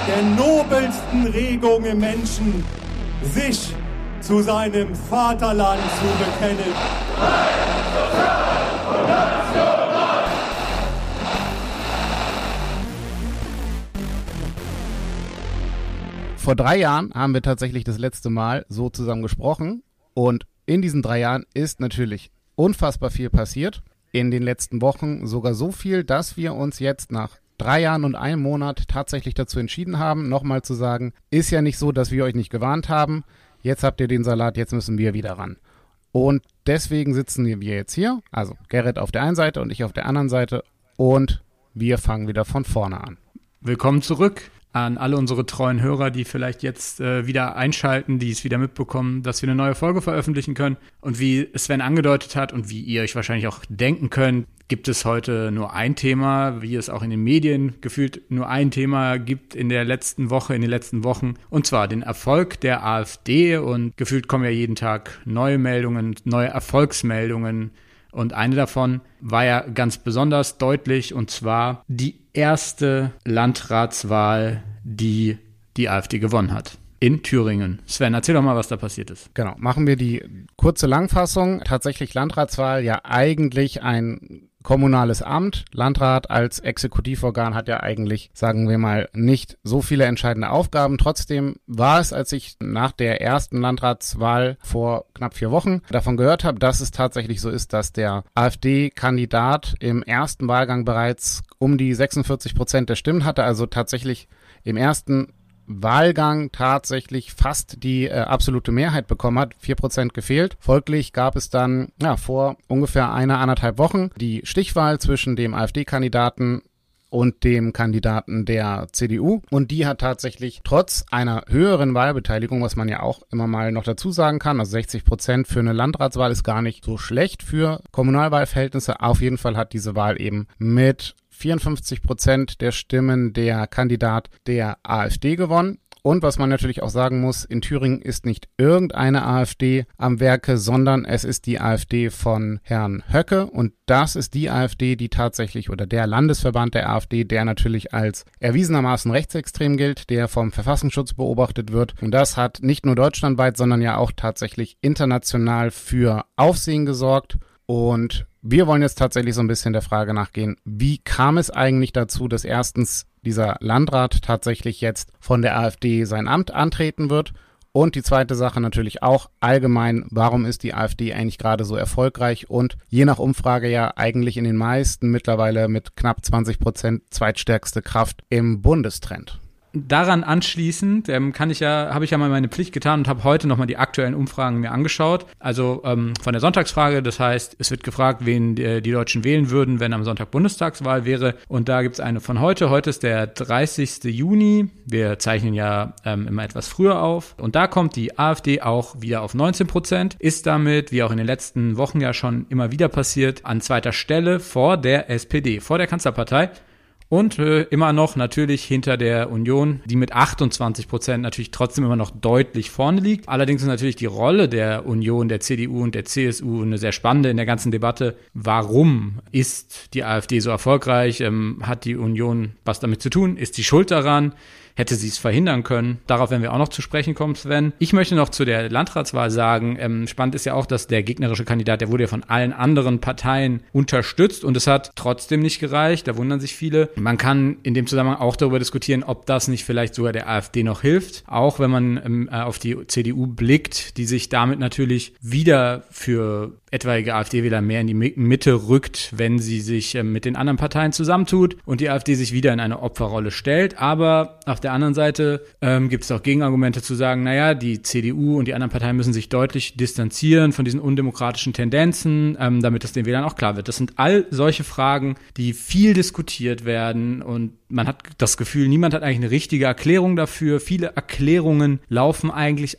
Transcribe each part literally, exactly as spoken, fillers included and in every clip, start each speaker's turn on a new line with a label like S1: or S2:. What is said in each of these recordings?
S1: der nobelsten Regung im Menschen, sich zu seinem Vaterland zu bekennen.
S2: Vor drei Jahren haben wir tatsächlich das letzte Mal so zusammen gesprochen und in diesen drei Jahren ist natürlich unfassbar viel passiert. In den letzten Wochen sogar so viel, dass wir uns jetzt nach drei Jahren und einem Monat tatsächlich dazu entschieden haben, nochmal zu sagen, ist ja nicht so, dass wir euch nicht gewarnt haben, jetzt habt ihr den Salat, jetzt müssen wir wieder ran. Und deswegen sitzen wir jetzt hier, also Gerrit auf der einen Seite und ich auf der anderen Seite und wir fangen wieder von vorne an.
S3: Willkommen zurück an alle unsere treuen Hörer, die vielleicht jetzt äh, wieder einschalten, die es wieder mitbekommen, dass wir eine neue Folge veröffentlichen können. Und wie Sven angedeutet hat und wie ihr euch wahrscheinlich auch denken könnt, gibt es heute nur ein Thema, wie es auch in den Medien gefühlt nur ein Thema gibt in der letzten Woche, in den letzten Wochen. Und zwar den Erfolg der AfD. Und gefühlt kommen ja jeden Tag neue Meldungen, neue Erfolgsmeldungen. Und eine davon war ja ganz besonders deutlich, und zwar die erste Landratswahl, die die AfD gewonnen hat. In Thüringen. Sven, erzähl doch mal, was da passiert ist.
S2: Genau, machen wir die kurze Langfassung. Tatsächlich Landratswahl, ja eigentlich ein kommunales Amt. Landrat als Exekutivorgan hat ja eigentlich, sagen wir mal, nicht so viele entscheidende Aufgaben. Trotzdem war es, als ich nach der ersten Landratswahl vor knapp vier Wochen davon gehört habe, dass es tatsächlich so ist, dass der AfD-Kandidat im ersten Wahlgang bereits um die sechsundvierzig Prozent der Stimmen hatte, also tatsächlich im ersten Wahlgang tatsächlich fast die äh, absolute Mehrheit bekommen hat, vier Prozent gefehlt. Folglich gab es dann ja vor ungefähr einer, anderthalb Wochen die Stichwahl zwischen dem AfD-Kandidaten und dem Kandidaten der C D U. Und die hat tatsächlich trotz einer höheren Wahlbeteiligung, was man ja auch immer mal noch dazu sagen kann, also sechzig Prozent für eine Landratswahl ist gar nicht so schlecht für Kommunalwahlverhältnisse. Auf jeden Fall hat diese Wahl eben mit vierundfünfzig Prozent der Stimmen der Kandidat der AfD gewonnen. Und was man natürlich auch sagen muss, in Thüringen ist nicht irgendeine AfD am Werke, sondern es ist die AfD von Herrn Höcke. Und das ist die AfD, die tatsächlich, oder der Landesverband der AfD, der natürlich als erwiesenermaßen rechtsextrem gilt, der vom Verfassungsschutz beobachtet wird. Und das hat nicht nur deutschlandweit, sondern ja auch tatsächlich international für Aufsehen gesorgt. Und wir wollen jetzt tatsächlich so ein bisschen der Frage nachgehen, wie kam es eigentlich dazu, dass erstens dieser Landrat tatsächlich jetzt von der AfD sein Amt antreten wird? Und die zweite Sache natürlich auch allgemein, warum ist die AfD eigentlich gerade so erfolgreich und je nach Umfrage ja eigentlich in den meisten mittlerweile mit knapp zwanzig Prozent zweitstärkste Kraft im Bundestrend?
S3: Daran anschließend ähm, kann ich ja, habe ich ja mal meine Pflicht getan und habe heute nochmal die aktuellen Umfragen mir angeschaut. Also ähm, von der Sonntagsfrage, das heißt, es wird gefragt, wen die, die Deutschen wählen würden, wenn am Sonntag Bundestagswahl wäre. Und da gibt's eine von heute. Heute ist der dreißigsten Juni. Wir zeichnen ja ähm, immer etwas früher auf. Und da kommt die AfD auch wieder auf neunzehn Prozent. Ist damit, wie auch in den letzten Wochen ja schon immer wieder passiert, an zweiter Stelle vor der S P D, vor der Kanzlerpartei. Und äh, immer noch natürlich hinter der Union, die mit achtundzwanzig Prozent natürlich trotzdem immer noch deutlich vorne liegt. Allerdings ist natürlich die Rolle der Union, der C D U und der C S U eine sehr spannende in der ganzen Debatte. Warum ist die AfD so erfolgreich? Ähm, hat die Union was damit zu tun? Ist die schuld daran? Hätte sie es verhindern können? Darauf werden wir auch noch zu sprechen kommen, Sven. Ich möchte noch zu der Landratswahl sagen, ähm, spannend ist ja auch, dass der gegnerische Kandidat, der wurde ja von allen anderen Parteien unterstützt und es hat trotzdem nicht gereicht, da wundern sich viele. Man kann in dem Zusammenhang auch darüber diskutieren, ob das nicht vielleicht sogar der AfD noch hilft, auch wenn man ähm, auf die C D U blickt, die sich damit natürlich wieder für etwaige AfD-Wähler mehr in die Mitte rückt, wenn sie sich ähm, mit den anderen Parteien zusammentut und die AfD sich wieder in eine Opferrolle stellt. Aber auf der anderen Seite ähm, gibt es auch Gegenargumente zu sagen, naja, die C D U und die anderen Parteien müssen sich deutlich distanzieren von diesen undemokratischen Tendenzen, ähm, damit es den Wählern auch klar wird. Das sind all solche Fragen, die viel diskutiert werden und man hat das Gefühl, niemand hat eigentlich eine richtige Erklärung dafür. Viele Erklärungen laufen eigentlich auch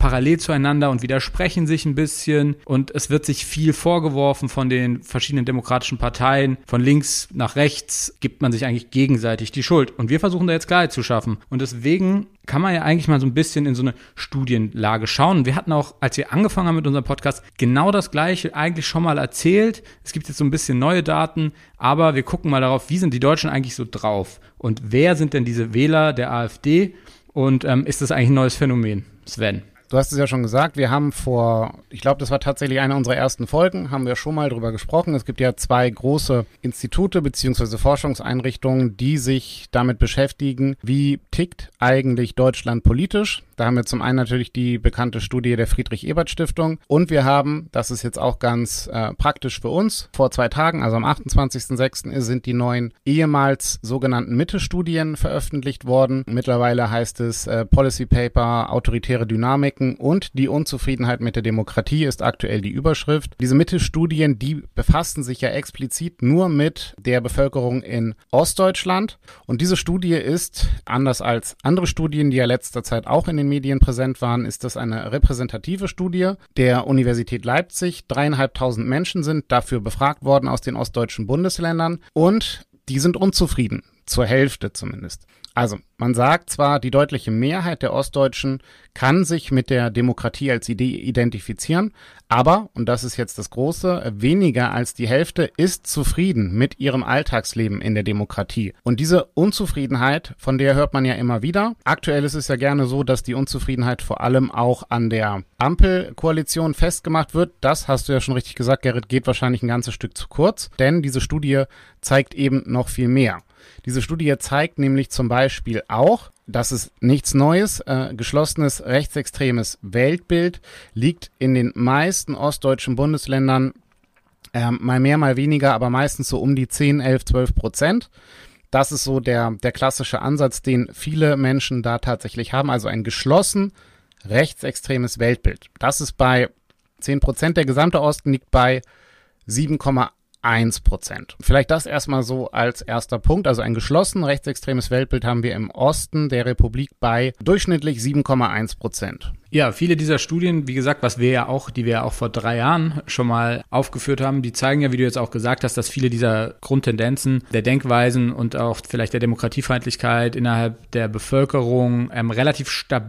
S3: parallel zueinander und widersprechen sich ein bisschen und es wird sich viel vorgeworfen von den verschiedenen demokratischen Parteien. Von links nach rechts gibt man sich eigentlich gegenseitig die Schuld. Und wir versuchen da jetzt Klarheit zu schaffen. Und deswegen kann man ja eigentlich mal so ein bisschen in so eine Studienlage schauen. Wir hatten auch, als wir angefangen haben mit unserem Podcast, genau das Gleiche eigentlich schon mal erzählt. Es gibt jetzt so ein bisschen neue Daten, aber wir gucken mal darauf, wie sind die Deutschen eigentlich so drauf? Und wer sind denn diese Wähler der AfD? Und ähm, ist das eigentlich ein neues Phänomen, Sven?
S2: Du hast es ja schon gesagt, wir haben vor, ich glaube, das war tatsächlich eine unserer ersten Folgen, haben wir schon mal drüber gesprochen. Es gibt ja zwei große Institute bzw. Forschungseinrichtungen, die sich damit beschäftigen, wie tickt eigentlich Deutschland politisch. Da haben wir zum einen natürlich die bekannte Studie der Friedrich-Ebert-Stiftung und wir haben, das ist jetzt auch ganz äh, praktisch für uns, vor zwei Tagen, also am achtundzwanzigsten sechsten sind die neuen ehemals sogenannten Mitte-Studien veröffentlicht worden. Mittlerweile heißt es äh, Policy Paper, autoritäre Dynamiken und die Unzufriedenheit mit der Demokratie ist aktuell die Überschrift. Diese Mitte-Studien, die befassen sich ja explizit nur mit der Bevölkerung in Ostdeutschland und diese Studie ist, anders als andere Studien, die ja letzter Zeit auch in den Medien präsent waren, ist das eine repräsentative Studie der Universität Leipzig. Dreieinhalbtausend Menschen sind dafür befragt worden aus den ostdeutschen Bundesländern und die sind unzufrieden, zur Hälfte zumindest. Also, man sagt zwar, die deutliche Mehrheit der Ostdeutschen kann sich mit der Demokratie als Idee identifizieren, aber, und das ist jetzt das Große, weniger als die Hälfte ist zufrieden mit ihrem Alltagsleben in der Demokratie. Und diese Unzufriedenheit, von der hört man ja immer wieder. Aktuell ist es ja gerne so, dass die Unzufriedenheit vor allem auch an der Ampelkoalition festgemacht wird. Das hast du ja schon richtig gesagt, Gerrit, geht wahrscheinlich ein ganzes Stück zu kurz, denn diese Studie zeigt eben noch viel mehr. Diese Studie zeigt nämlich zum Beispiel auch, das ist nichts Neues, äh, geschlossenes rechtsextremes Weltbild liegt in den meisten ostdeutschen Bundesländern äh, mal mehr, mal weniger, aber meistens so um die zehn, elf, zwölf Prozent. Das ist so der, der klassische Ansatz, den viele Menschen da tatsächlich haben, also ein geschlossen rechtsextremes Weltbild. Das ist bei zehn Prozent, der gesamte Osten liegt bei sieben Komma eins Prozent. Vielleicht das erstmal so als erster Punkt. Also ein geschlossen rechtsextremes Weltbild haben wir im Osten der Republik bei durchschnittlich sieben Komma eins Prozent.
S3: Ja, viele dieser Studien, wie gesagt, was wir ja auch, die wir ja auch vor drei Jahren schon mal aufgeführt haben, die zeigen ja, wie du jetzt auch gesagt hast, dass viele dieser Grundtendenzen der Denkweisen und auch vielleicht der Demokratiefeindlichkeit innerhalb der Bevölkerung ähm, relativ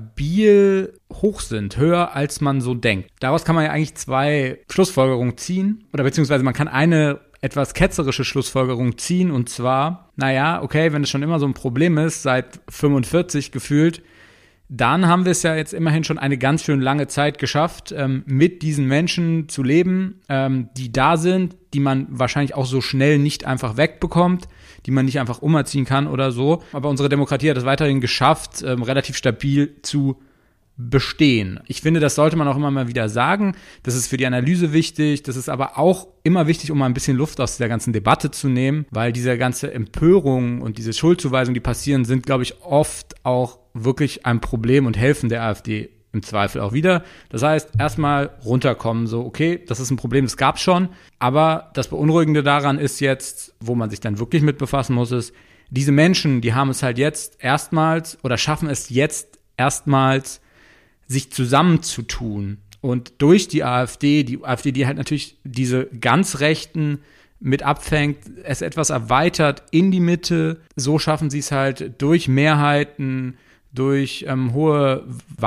S3: stabil hoch sind, höher als man so denkt. Daraus kann man ja eigentlich zwei Schlussfolgerungen ziehen, oder beziehungsweise man kann eine etwas ketzerische Schlussfolgerung ziehen, und zwar, naja, okay, wenn es schon immer so ein Problem ist, seit fünfundvierzig gefühlt, dann haben wir es ja jetzt immerhin schon eine ganz schön lange Zeit geschafft, ähm, mit diesen Menschen zu leben, ähm, die da sind, die man wahrscheinlich auch so schnell nicht einfach wegbekommt, die man nicht einfach umerziehen kann oder so. Aber unsere Demokratie hat es weiterhin geschafft, ähm, relativ stabil zu bestehen. Ich finde, das sollte man auch immer mal wieder sagen. Das ist für die Analyse wichtig. Das ist aber auch immer wichtig, um mal ein bisschen Luft aus dieser ganzen Debatte zu nehmen, weil diese ganze Empörung und diese Schuldzuweisungen, die passieren, sind, glaube ich, oft auch wirklich ein Problem und helfen der AfD im Zweifel auch wieder. Das heißt, erstmal runterkommen, so, okay, das ist ein Problem, das gab's schon, aber das Beunruhigende daran ist jetzt, wo man sich dann wirklich mit befassen muss, ist, diese Menschen, die haben es halt jetzt erstmals oder schaffen es jetzt erstmals, sich zusammenzutun. Und durch die AfD, die AfD, die halt natürlich diese ganz Rechten mit abfängt, es etwas erweitert in die Mitte, so schaffen sie es halt durch Mehrheiten, durch ähm, hohe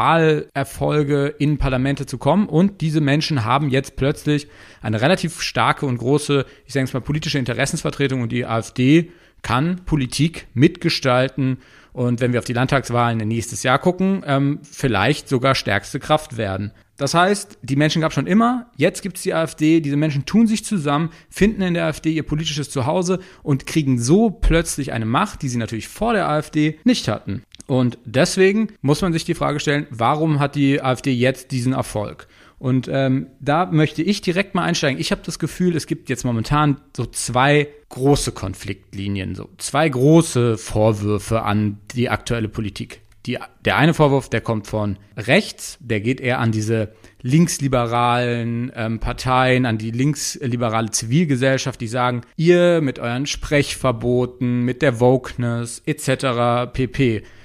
S3: Wahlerfolge in Parlamente zu kommen. Und diese Menschen haben jetzt plötzlich eine relativ starke und große, ich sage jetzt mal, politische Interessensvertretung, und die AfD kann Politik mitgestalten und wenn wir auf die Landtagswahlen nächstes Jahr gucken, ähm, vielleicht sogar stärkste Kraft werden. Das heißt, die Menschen gab es schon immer, jetzt gibt es die AfD, diese Menschen tun sich zusammen, finden in der AfD ihr politisches Zuhause und kriegen so plötzlich eine Macht, die sie natürlich vor der AfD nicht hatten. Und deswegen muss man sich die Frage stellen, warum hat die AfD jetzt diesen Erfolg? Und ähm, da möchte ich direkt mal einsteigen. Ich habe das Gefühl, es gibt jetzt momentan so zwei große Konfliktlinien, so zwei große Vorwürfe an die aktuelle Politik. Die, der eine Vorwurf, der kommt von rechts, der geht eher an diese linksliberalen ähm, Parteien, an die linksliberale Zivilgesellschaft, die sagen, ihr mit euren Sprechverboten, mit der Wokeness et cetera pp.,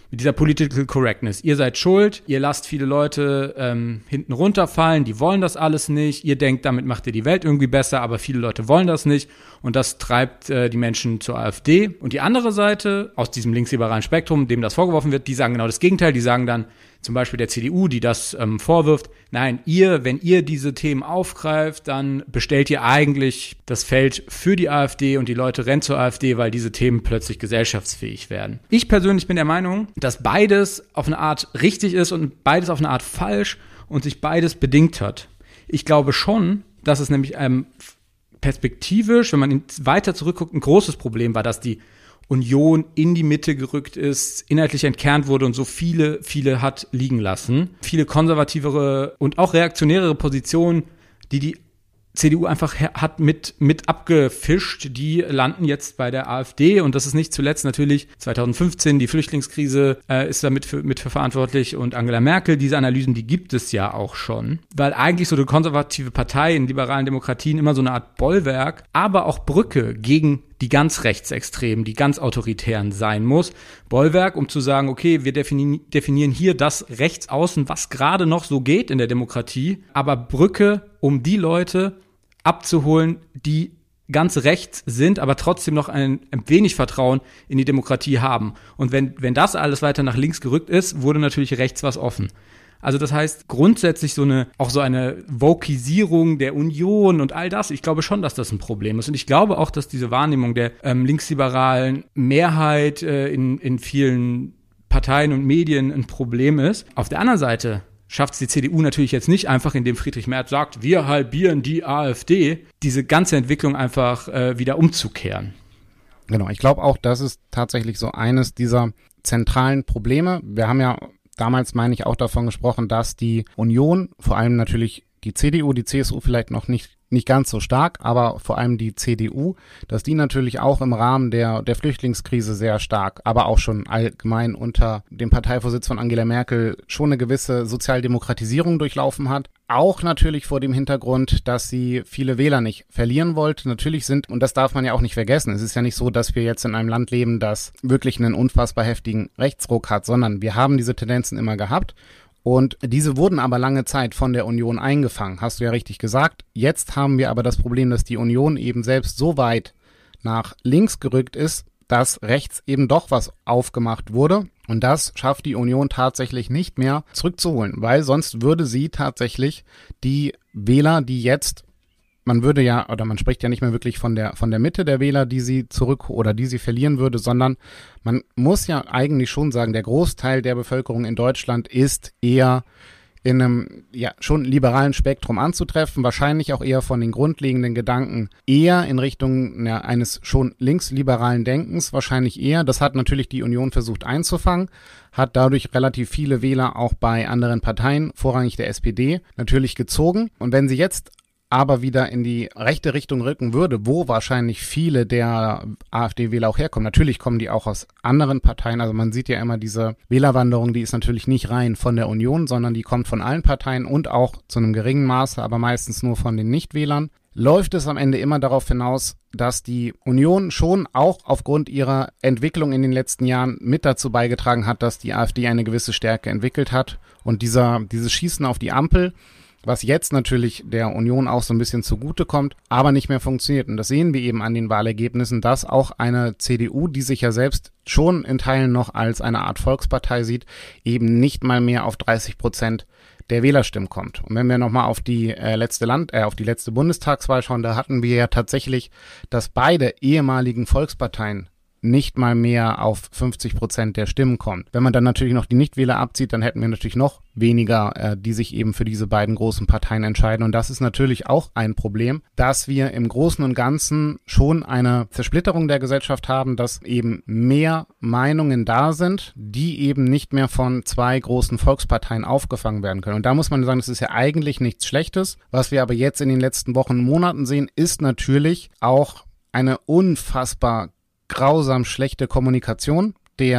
S3: mit dieser Political Correctness. Ihr seid schuld, ihr lasst viele Leute ähm, hinten runterfallen, die wollen das alles nicht. Ihr denkt, damit macht ihr die Welt irgendwie besser, aber viele Leute wollen das nicht. Und das treibt äh, die Menschen zur AfD. Und die andere Seite, aus diesem linksliberalen Spektrum, dem das vorgeworfen wird, die sagen genau das Gegenteil. Die sagen dann, zum Beispiel der C D U, die das ähm, vorwirft, nein, ihr, wenn ihr diese Themen aufgreift, dann bestellt ihr eigentlich das Feld für die AfD und die Leute rennen zur AfD, weil diese Themen plötzlich gesellschaftsfähig werden. Ich persönlich bin der Meinung, dass beides auf eine Art richtig ist und beides auf eine Art falsch und sich beides bedingt hat. Ich glaube schon, dass es nämlich ähm, perspektivisch, wenn man weiter zurückguckt, ein großes Problem war, dass die Union in die Mitte gerückt ist, inhaltlich entkernt wurde und so viele, viele hat liegen lassen. Viele konservativere und auch reaktionärere Positionen, die die C D U einfach hat mit, mit abgefischt, die landen jetzt bei der AfD und das ist nicht zuletzt natürlich zwanzig fünfzehn, die Flüchtlingskrise äh, ist damit für, mit für verantwortlich und Angela Merkel, diese Analysen, die gibt es ja auch schon, weil eigentlich so eine konservative Partei in liberalen Demokratien immer so eine Art Bollwerk, aber auch Brücke gegen die ganz Rechtsextremen, die ganz Autoritären sein muss. Bollwerk, um zu sagen, okay, wir defini- definieren hier das Rechtsaußen, was gerade noch so geht in der Demokratie, aber Brücke, um die Leute abzuholen, die ganz rechts sind, aber trotzdem noch ein, ein wenig Vertrauen in die Demokratie haben. Und wenn, wenn das alles weiter nach links gerückt ist, wurde natürlich rechts was offen. Also das heißt, grundsätzlich so eine, auch so eine Vokisierung der Union und all das, ich glaube schon, dass das ein Problem ist. Und ich glaube auch, dass diese Wahrnehmung der ähm, linksliberalen Mehrheit äh, in, in vielen Parteien und Medien ein Problem ist. Auf der anderen Seite schafft es die C D U natürlich jetzt nicht einfach, indem Friedrich Merz sagt, wir halbieren die AfD, diese ganze Entwicklung einfach äh, wieder umzukehren.
S2: Genau, ich glaube auch, das ist tatsächlich so eines dieser zentralen Probleme. Wir haben ja damals, meine ich, auch davon gesprochen, dass die Union, vor allem natürlich die C D U, die C S U vielleicht noch nicht nicht ganz so stark, aber vor allem die C D U, dass die natürlich auch im Rahmen der der Flüchtlingskrise sehr stark, aber auch schon allgemein unter dem Parteivorsitz von Angela Merkel schon eine gewisse Sozialdemokratisierung durchlaufen hat. Auch natürlich vor dem Hintergrund, dass sie viele Wähler nicht verlieren wollte. Natürlich sind, und das darf man ja auch nicht vergessen, es ist ja nicht so, dass wir jetzt in einem Land leben, das wirklich einen unfassbar heftigen Rechtsruck hat, sondern wir haben diese Tendenzen immer gehabt. Und diese wurden aber lange Zeit von der Union eingefangen, hast du ja richtig gesagt. Jetzt haben wir aber das Problem, dass die Union eben selbst so weit nach links gerückt ist, dass rechts eben doch was aufgemacht wurde. Und das schafft die Union tatsächlich nicht mehr zurückzuholen, weil sonst würde sie tatsächlich die Wähler, die jetzt, man würde ja, oder man spricht ja nicht mehr wirklich von der von der Mitte der Wähler, die sie zurück oder die sie verlieren würde, sondern man muss ja eigentlich schon sagen, der Großteil der Bevölkerung in Deutschland ist eher in einem ja schon liberalen Spektrum anzutreffen, wahrscheinlich auch eher von den grundlegenden Gedanken eher in Richtung ja, eines schon linksliberalen Denkens, wahrscheinlich eher. Das hat natürlich die Union versucht einzufangen, hat dadurch relativ viele Wähler auch bei anderen Parteien, vorrangig der S P D, natürlich gezogen. Und wenn sie jetzt aber wieder in die rechte Richtung rücken würde, wo wahrscheinlich viele der AfD-Wähler auch herkommen. Natürlich kommen die auch aus anderen Parteien. Also man sieht ja immer diese Wählerwanderung, die ist natürlich nicht rein von der Union, sondern die kommt von allen Parteien und auch zu einem geringen Maße, aber meistens nur von den Nichtwählern. Läuft es am Ende immer darauf hinaus, dass die Union schon auch aufgrund ihrer Entwicklung in den letzten Jahren mit dazu beigetragen hat, dass die AfD eine gewisse Stärke entwickelt hat. Und dieser, dieses Schießen auf die Ampel, was jetzt natürlich der Union auch so ein bisschen zugutekommt, aber nicht mehr funktioniert. Und das sehen wir eben an den Wahlergebnissen, dass auch eine C D U, die sich ja selbst schon in Teilen noch als eine Art Volkspartei sieht, eben nicht mal mehr auf dreißig Prozent der Wählerstimmen kommt. Und wenn wir nochmal auf die äh, letzte Land, äh, auf die letzte Bundestagswahl schauen, da hatten wir ja tatsächlich, dass beide ehemaligen Volksparteien nicht mal mehr auf fünfzig Prozent der Stimmen kommt. Wenn man dann natürlich noch die Nichtwähler abzieht, dann hätten wir natürlich noch weniger, äh, die sich eben für diese beiden großen Parteien entscheiden. Und das ist natürlich auch ein Problem, dass wir im Großen und Ganzen schon eine Zersplitterung der Gesellschaft haben, dass eben mehr Meinungen da sind, die eben nicht mehr von zwei großen Volksparteien aufgefangen werden können. Und da muss man sagen, das ist ja eigentlich nichts Schlechtes. Was wir aber jetzt in den letzten Wochen und Monaten sehen, ist natürlich auch eine unfassbar grausam schlechte Kommunikation der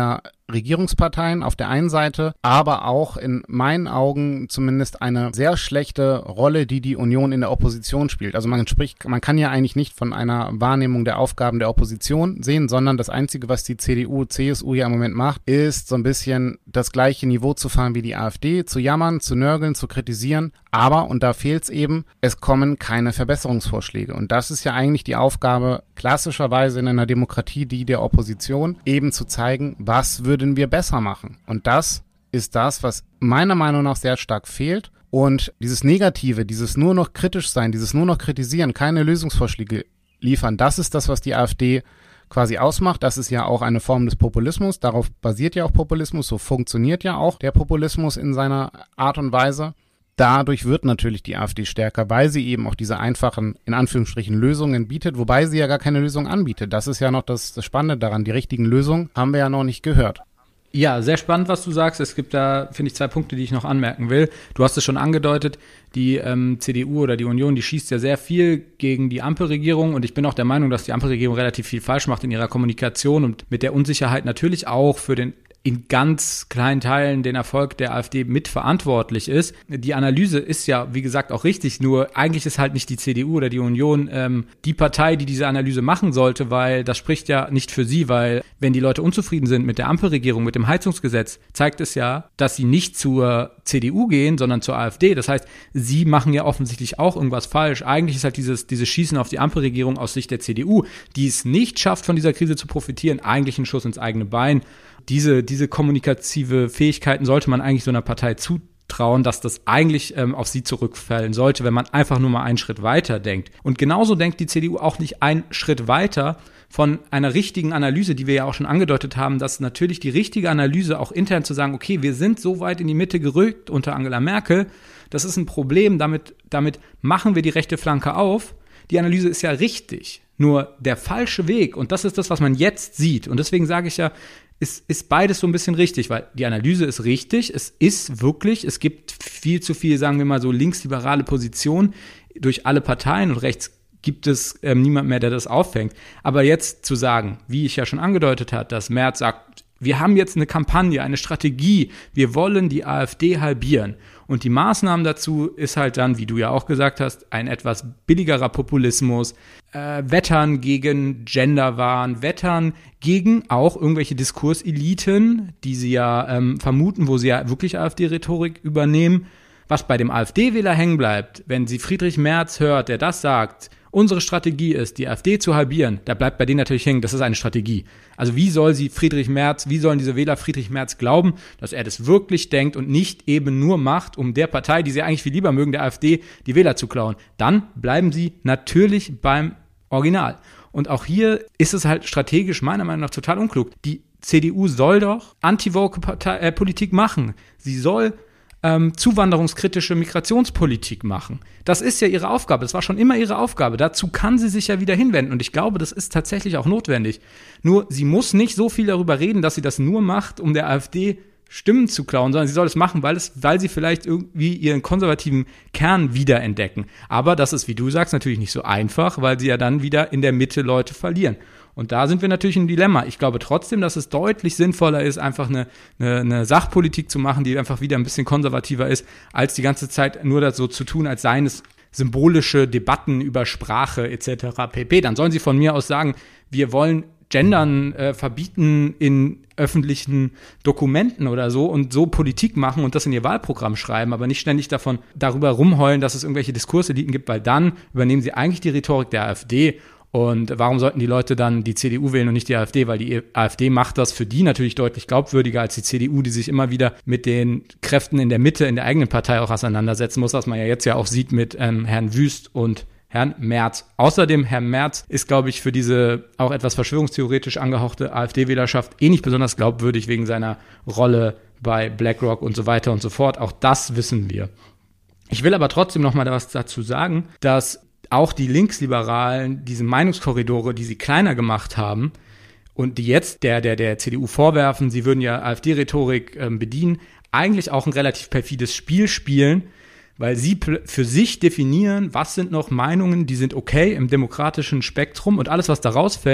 S2: Regierungsparteien auf der einen Seite, aber auch in meinen Augen zumindest eine sehr schlechte Rolle, die die Union in der Opposition spielt. Also man spricht, man kann ja eigentlich nicht von einer Wahrnehmung der Aufgaben der Opposition sehen, sondern das Einzige, was die C D U, C S U ja im Moment macht, ist so ein bisschen das gleiche Niveau zu fahren wie die AfD, zu jammern, zu nörgeln, zu kritisieren. Aber, und da fehlt es eben, es kommen keine Verbesserungsvorschläge. Und das ist ja eigentlich die Aufgabe klassischerweise in einer Demokratie, die der Opposition, eben zu zeigen, was würden wir besser machen. Und das ist das, was meiner Meinung nach sehr stark fehlt. Und dieses Negative, dieses nur noch kritisch sein, dieses nur noch kritisieren, keine Lösungsvorschläge liefern, das ist das, was die AfD quasi ausmacht. Das ist ja auch eine Form des Populismus. Darauf basiert ja auch Populismus. So funktioniert ja auch der Populismus in seiner Art und Weise. Dadurch wird natürlich die AfD stärker, weil sie eben auch diese einfachen, in Anführungsstrichen, Lösungen bietet, wobei sie ja gar keine Lösung anbietet. Das ist ja noch das, das Spannende daran. Die richtigen Lösungen haben wir ja noch nicht gehört.
S3: Ja, sehr spannend, was du sagst. Es gibt da, finde ich, zwei Punkte, die ich noch anmerken will. Du hast es schon angedeutet, die ähm, C D U oder die Union, die schießt ja sehr viel gegen die Ampelregierung und ich bin auch der Meinung, dass die Ampelregierung relativ viel falsch macht in ihrer Kommunikation und mit der Unsicherheit natürlich auch für den in ganz kleinen Teilen den Erfolg der AfD mitverantwortlich ist. Die Analyse ist ja, wie gesagt, auch richtig, nur eigentlich ist halt nicht die C D U oder die Union ähm, die Partei, die diese Analyse machen sollte, weil das spricht ja nicht für sie, weil wenn die Leute unzufrieden sind mit der Ampelregierung, mit dem Heizungsgesetz, zeigt es ja, dass sie nicht zur C D U gehen, sondern zur AfD. Das heißt, sie machen ja offensichtlich auch irgendwas falsch. Eigentlich ist halt dieses, dieses Schießen auf die Ampelregierung aus Sicht der C D U, die es nicht schafft, von dieser Krise zu profitieren, eigentlich ein Schuss ins eigene Bein. Diese, diese kommunikative Fähigkeiten sollte man eigentlich so einer Partei zutrauen, dass das eigentlich ähm, auf sie zurückfallen sollte, wenn man einfach nur mal einen Schritt weiter denkt. Und genauso denkt die C D U auch nicht einen Schritt weiter von einer richtigen Analyse, die wir ja auch schon angedeutet haben, dass natürlich die richtige Analyse auch intern zu sagen, okay, wir sind so weit in die Mitte gerückt unter Angela Merkel, das ist ein Problem, damit, damit machen wir die rechte Flanke auf. Die Analyse ist ja richtig, nur der falsche Weg, und das ist das, was man jetzt sieht. Und deswegen sage ich ja, Ist, ist beides so ein bisschen richtig, weil die Analyse ist richtig, es ist wirklich, es gibt viel zu viel, sagen wir mal so, linksliberale Positionen durch alle Parteien und rechts gibt es ähm, niemand mehr, der das auffängt. Aber jetzt zu sagen, wie ich ja schon angedeutet habe, dass Merz sagt, wir haben jetzt eine Kampagne, eine Strategie, wir wollen die AfD halbieren. Und die Maßnahmen dazu ist halt dann, wie du ja auch gesagt hast, ein etwas billigerer Populismus, äh, Wettern gegen Genderwahn, Wettern gegen auch irgendwelche Diskurseliten, die sie ja ähm, vermuten, wo sie ja wirklich AfD-Rhetorik übernehmen. Was bei dem AfD-Wähler hängen bleibt, wenn sie Friedrich Merz hört, der das sagt, unsere Strategie ist, die AfD zu halbieren, da bleibt bei denen natürlich hängen, das ist eine Strategie. Also wie soll sie Friedrich Merz, wie sollen diese Wähler Friedrich Merz glauben, dass er das wirklich denkt und nicht eben nur macht, um der Partei, die sie eigentlich viel lieber mögen, der AfD, die Wähler zu klauen? Dann bleiben sie natürlich beim Original. Und auch hier ist es halt strategisch meiner Meinung nach total unklug. Die C D U soll doch Anti-Woke-Politik machen. Sie soll Ähm, zuwanderungskritische Migrationspolitik machen. Das ist ja ihre Aufgabe, das war schon immer ihre Aufgabe. Dazu kann sie sich ja wieder hinwenden und ich glaube, das ist tatsächlich auch notwendig. Nur, sie muss nicht so viel darüber reden, dass sie das nur macht, um der AfD Stimmen zu klauen, sondern sie soll es machen, weil es, weil sie vielleicht irgendwie ihren konservativen Kern wiederentdecken. Aber das ist, wie du sagst, natürlich nicht so einfach, weil sie ja dann wieder in der Mitte Leute verlieren. Und da sind wir natürlich im Dilemma. Ich glaube trotzdem, dass es deutlich sinnvoller ist, einfach eine, eine, eine Sachpolitik zu machen, die einfach wieder ein bisschen konservativer ist, als die ganze Zeit nur das so zu tun, als seien es symbolische Debatten über Sprache et cetera pp. Dann sollen sie von mir aus sagen, wir wollen Gendern äh, verbieten in öffentlichen Dokumenten oder so und so Politik machen und das in ihr Wahlprogramm schreiben, aber nicht ständig davon darüber rumheulen, dass es irgendwelche Diskurseliten gibt, weil dann übernehmen sie eigentlich die Rhetorik der AfD. Und warum sollten die Leute dann die C D U wählen und nicht die AfD? Weil die AfD macht das für die natürlich deutlich glaubwürdiger als die C D U, die sich immer wieder mit den Kräften in der Mitte, in der eigenen Partei auch auseinandersetzen muss, was man ja jetzt ja auch sieht mit ähm, Herrn Wüst und Herrn Merz. Außerdem, Herr Merz ist, glaube ich, für diese auch etwas verschwörungstheoretisch angehauchte AfD-Wählerschaft eh nicht besonders glaubwürdig wegen seiner Rolle bei BlackRock und so weiter und so fort. Auch das wissen wir. Ich will aber trotzdem noch mal was dazu sagen, dass auch die Linksliberalen diese Meinungskorridore, die sie kleiner gemacht haben und die jetzt der, der, der C D U vorwerfen, sie würden ja AfD-Rhetorik ähm, bedienen, eigentlich auch ein relativ perfides Spiel spielen, weil sie pl- für sich definieren, was sind noch Meinungen, die sind okay im demokratischen Spektrum und alles, was da rausfällt,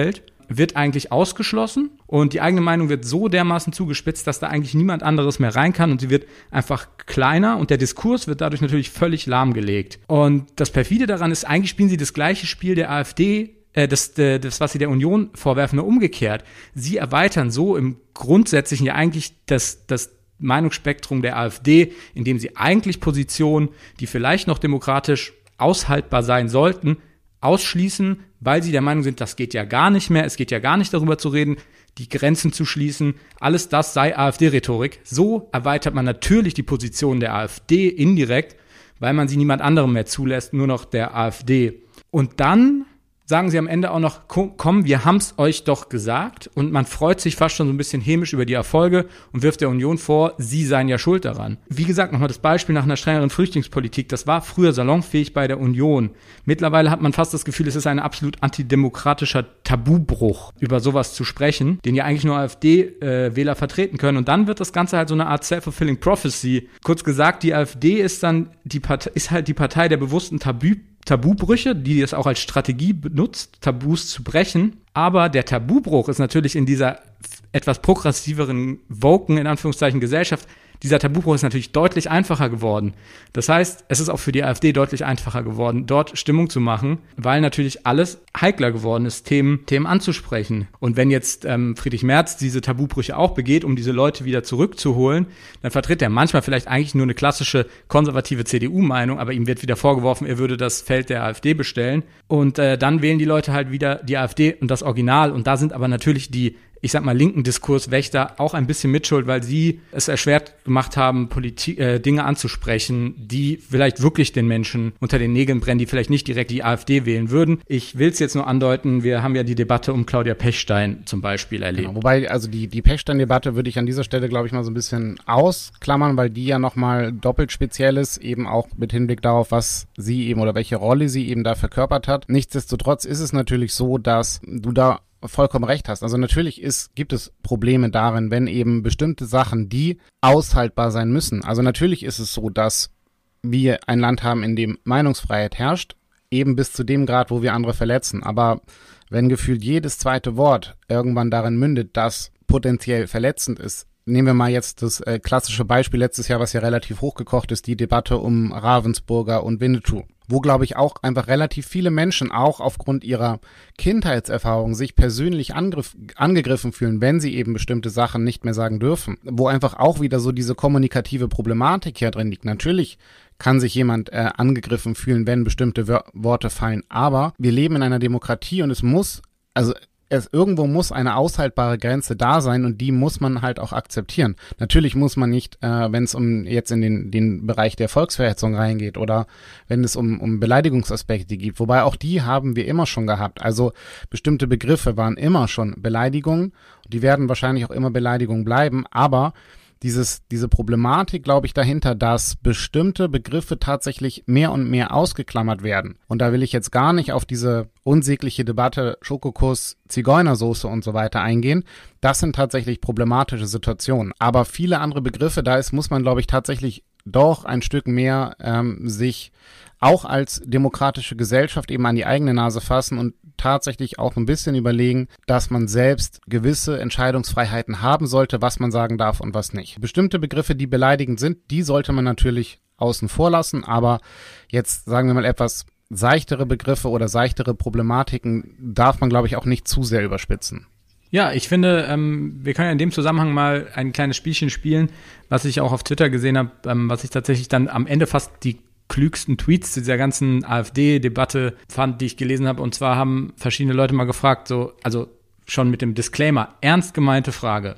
S3: wird eigentlich ausgeschlossen und die eigene Meinung wird so dermaßen zugespitzt, dass da eigentlich niemand anderes mehr rein kann und sie wird einfach kleiner und der Diskurs wird dadurch natürlich völlig lahmgelegt. Und das Perfide daran ist, eigentlich spielen sie das gleiche Spiel der AfD, äh, das, das, was sie der Union vorwerfen, nur umgekehrt. Sie erweitern so im Grundsätzlichen ja eigentlich das, das Meinungsspektrum der AfD, indem sie eigentlich Positionen, die vielleicht noch demokratisch aushaltbar sein sollten, ausschließen, weil sie der Meinung sind, das geht ja gar nicht mehr, es geht ja gar nicht darüber zu reden, die Grenzen zu schließen, alles das sei AfD-Rhetorik. So erweitert man natürlich die Position der AfD indirekt, weil man sie niemand anderem mehr zulässt, nur noch der AfD. Und dann sagen sie am Ende auch noch, komm, wir haben's euch doch gesagt. Und man freut sich fast schon so ein bisschen hämisch über die Erfolge und wirft der Union vor, sie seien ja schuld daran. Wie gesagt, nochmal das Beispiel nach einer strengeren Flüchtlingspolitik. Das war früher salonfähig bei der Union. Mittlerweile hat man fast das Gefühl, es ist ein absolut antidemokratischer Tabubruch, über sowas zu sprechen, den ja eigentlich nur AfD-Wähler äh, vertreten können. Und dann wird das Ganze halt so eine Art self-fulfilling prophecy. Kurz gesagt, die AfD ist dann die Partei, ist halt die Partei der bewussten Tabu Tabubrüche, die es auch als Strategie benutzt, Tabus zu brechen. Aber der Tabubruch ist natürlich in dieser etwas progressiveren, woken, in Anführungszeichen, Gesellschaft, dieser Tabubruch ist natürlich deutlich einfacher geworden. Das heißt, es ist auch für die AfD deutlich einfacher geworden, dort Stimmung zu machen, weil natürlich alles heikler geworden ist, Themen, Themen anzusprechen. Und wenn jetzt ähm, Friedrich Merz diese Tabubrüche auch begeht, um diese Leute wieder zurückzuholen, dann vertritt er manchmal vielleicht eigentlich nur eine klassische konservative C D U-Meinung, aber ihm wird wieder vorgeworfen, er würde das Feld der AfD bestellen. Und äh, dann wählen die Leute halt wieder die AfD und das Original. Und da sind aber natürlich die, ich sag mal, linken Diskurswächter auch ein bisschen mitschuld, weil sie es erschwert gemacht haben, Politik, äh, Dinge anzusprechen, die vielleicht wirklich den Menschen unter den Nägeln brennen, die vielleicht nicht direkt die AfD wählen würden. Ich will es jetzt nur andeuten, wir haben ja die Debatte um Claudia Pechstein zum Beispiel erlebt.
S2: Genau, wobei, also die, die Pechstein-Debatte würde ich an dieser Stelle, glaube ich, mal so ein bisschen ausklammern, weil die ja nochmal doppelt speziell ist, eben auch mit Hinblick darauf, was sie eben oder welche Rolle sie eben da verkörpert hat. Nichtsdestotrotz ist es natürlich so, dass du da vollkommen recht hast. Also natürlich ist, gibt es Probleme darin, wenn eben bestimmte Sachen, die aushaltbar sein müssen. Also natürlich ist es so, dass wir ein Land haben, in dem Meinungsfreiheit herrscht, eben bis zu dem Grad, wo wir andere verletzen. Aber wenn gefühlt jedes zweite Wort irgendwann darin mündet, dass potenziell verletzend ist, nehmen wir mal jetzt das äh, klassische Beispiel letztes Jahr, was ja relativ hochgekocht ist, die Debatte um Ravensburger und Winnetou, wo, glaube ich, auch einfach relativ viele Menschen auch aufgrund ihrer Kindheitserfahrung sich persönlich angriff, angegriffen fühlen, wenn sie eben bestimmte Sachen nicht mehr sagen dürfen, wo einfach auch wieder so diese kommunikative Problematik hier drin liegt. Natürlich kann sich jemand äh, angegriffen fühlen, wenn bestimmte Wör- Worte fallen, aber wir leben in einer Demokratie und es muss, also Es, irgendwo muss eine aushaltbare Grenze da sein und die muss man halt auch akzeptieren. Natürlich muss man nicht, äh, wenn es um jetzt in den, den Bereich der Volksverhetzung reingeht oder wenn es um, um Beleidigungsaspekte geht, wobei auch die haben wir immer schon gehabt. Also bestimmte Begriffe waren immer schon Beleidigungen, die werden wahrscheinlich auch immer Beleidigungen bleiben, aber Dieses, diese Problematik, glaube ich, dahinter, dass bestimmte Begriffe tatsächlich mehr und mehr ausgeklammert werden. Und da will ich jetzt gar nicht auf diese unsägliche Debatte Schokokuss, Zigeunersoße und so weiter eingehen. Das sind tatsächlich problematische Situationen. Aber viele andere Begriffe, da ist, muss man, glaube ich, tatsächlich doch ein Stück mehr ähm, sich auch als demokratische Gesellschaft eben an die eigene Nase fassen und tatsächlich auch ein bisschen überlegen, dass man selbst gewisse Entscheidungsfreiheiten haben sollte, was man sagen darf und was nicht. Bestimmte Begriffe, die beleidigend sind, die sollte man natürlich außen vor lassen, aber jetzt sagen wir mal etwas seichtere Begriffe oder seichtere Problematiken darf man, glaube ich, auch nicht zu sehr überspitzen.
S3: Ja, ich finde, ähm, wir können ja in dem Zusammenhang mal ein kleines Spielchen spielen, was ich auch auf Twitter gesehen habe, ähm, was ich tatsächlich dann am Ende fast die klügsten Tweets zu dieser ganzen AfD-Debatte fand, die ich gelesen habe. Und zwar haben verschiedene Leute mal gefragt, so, also schon mit dem Disclaimer, ernst gemeinte Frage.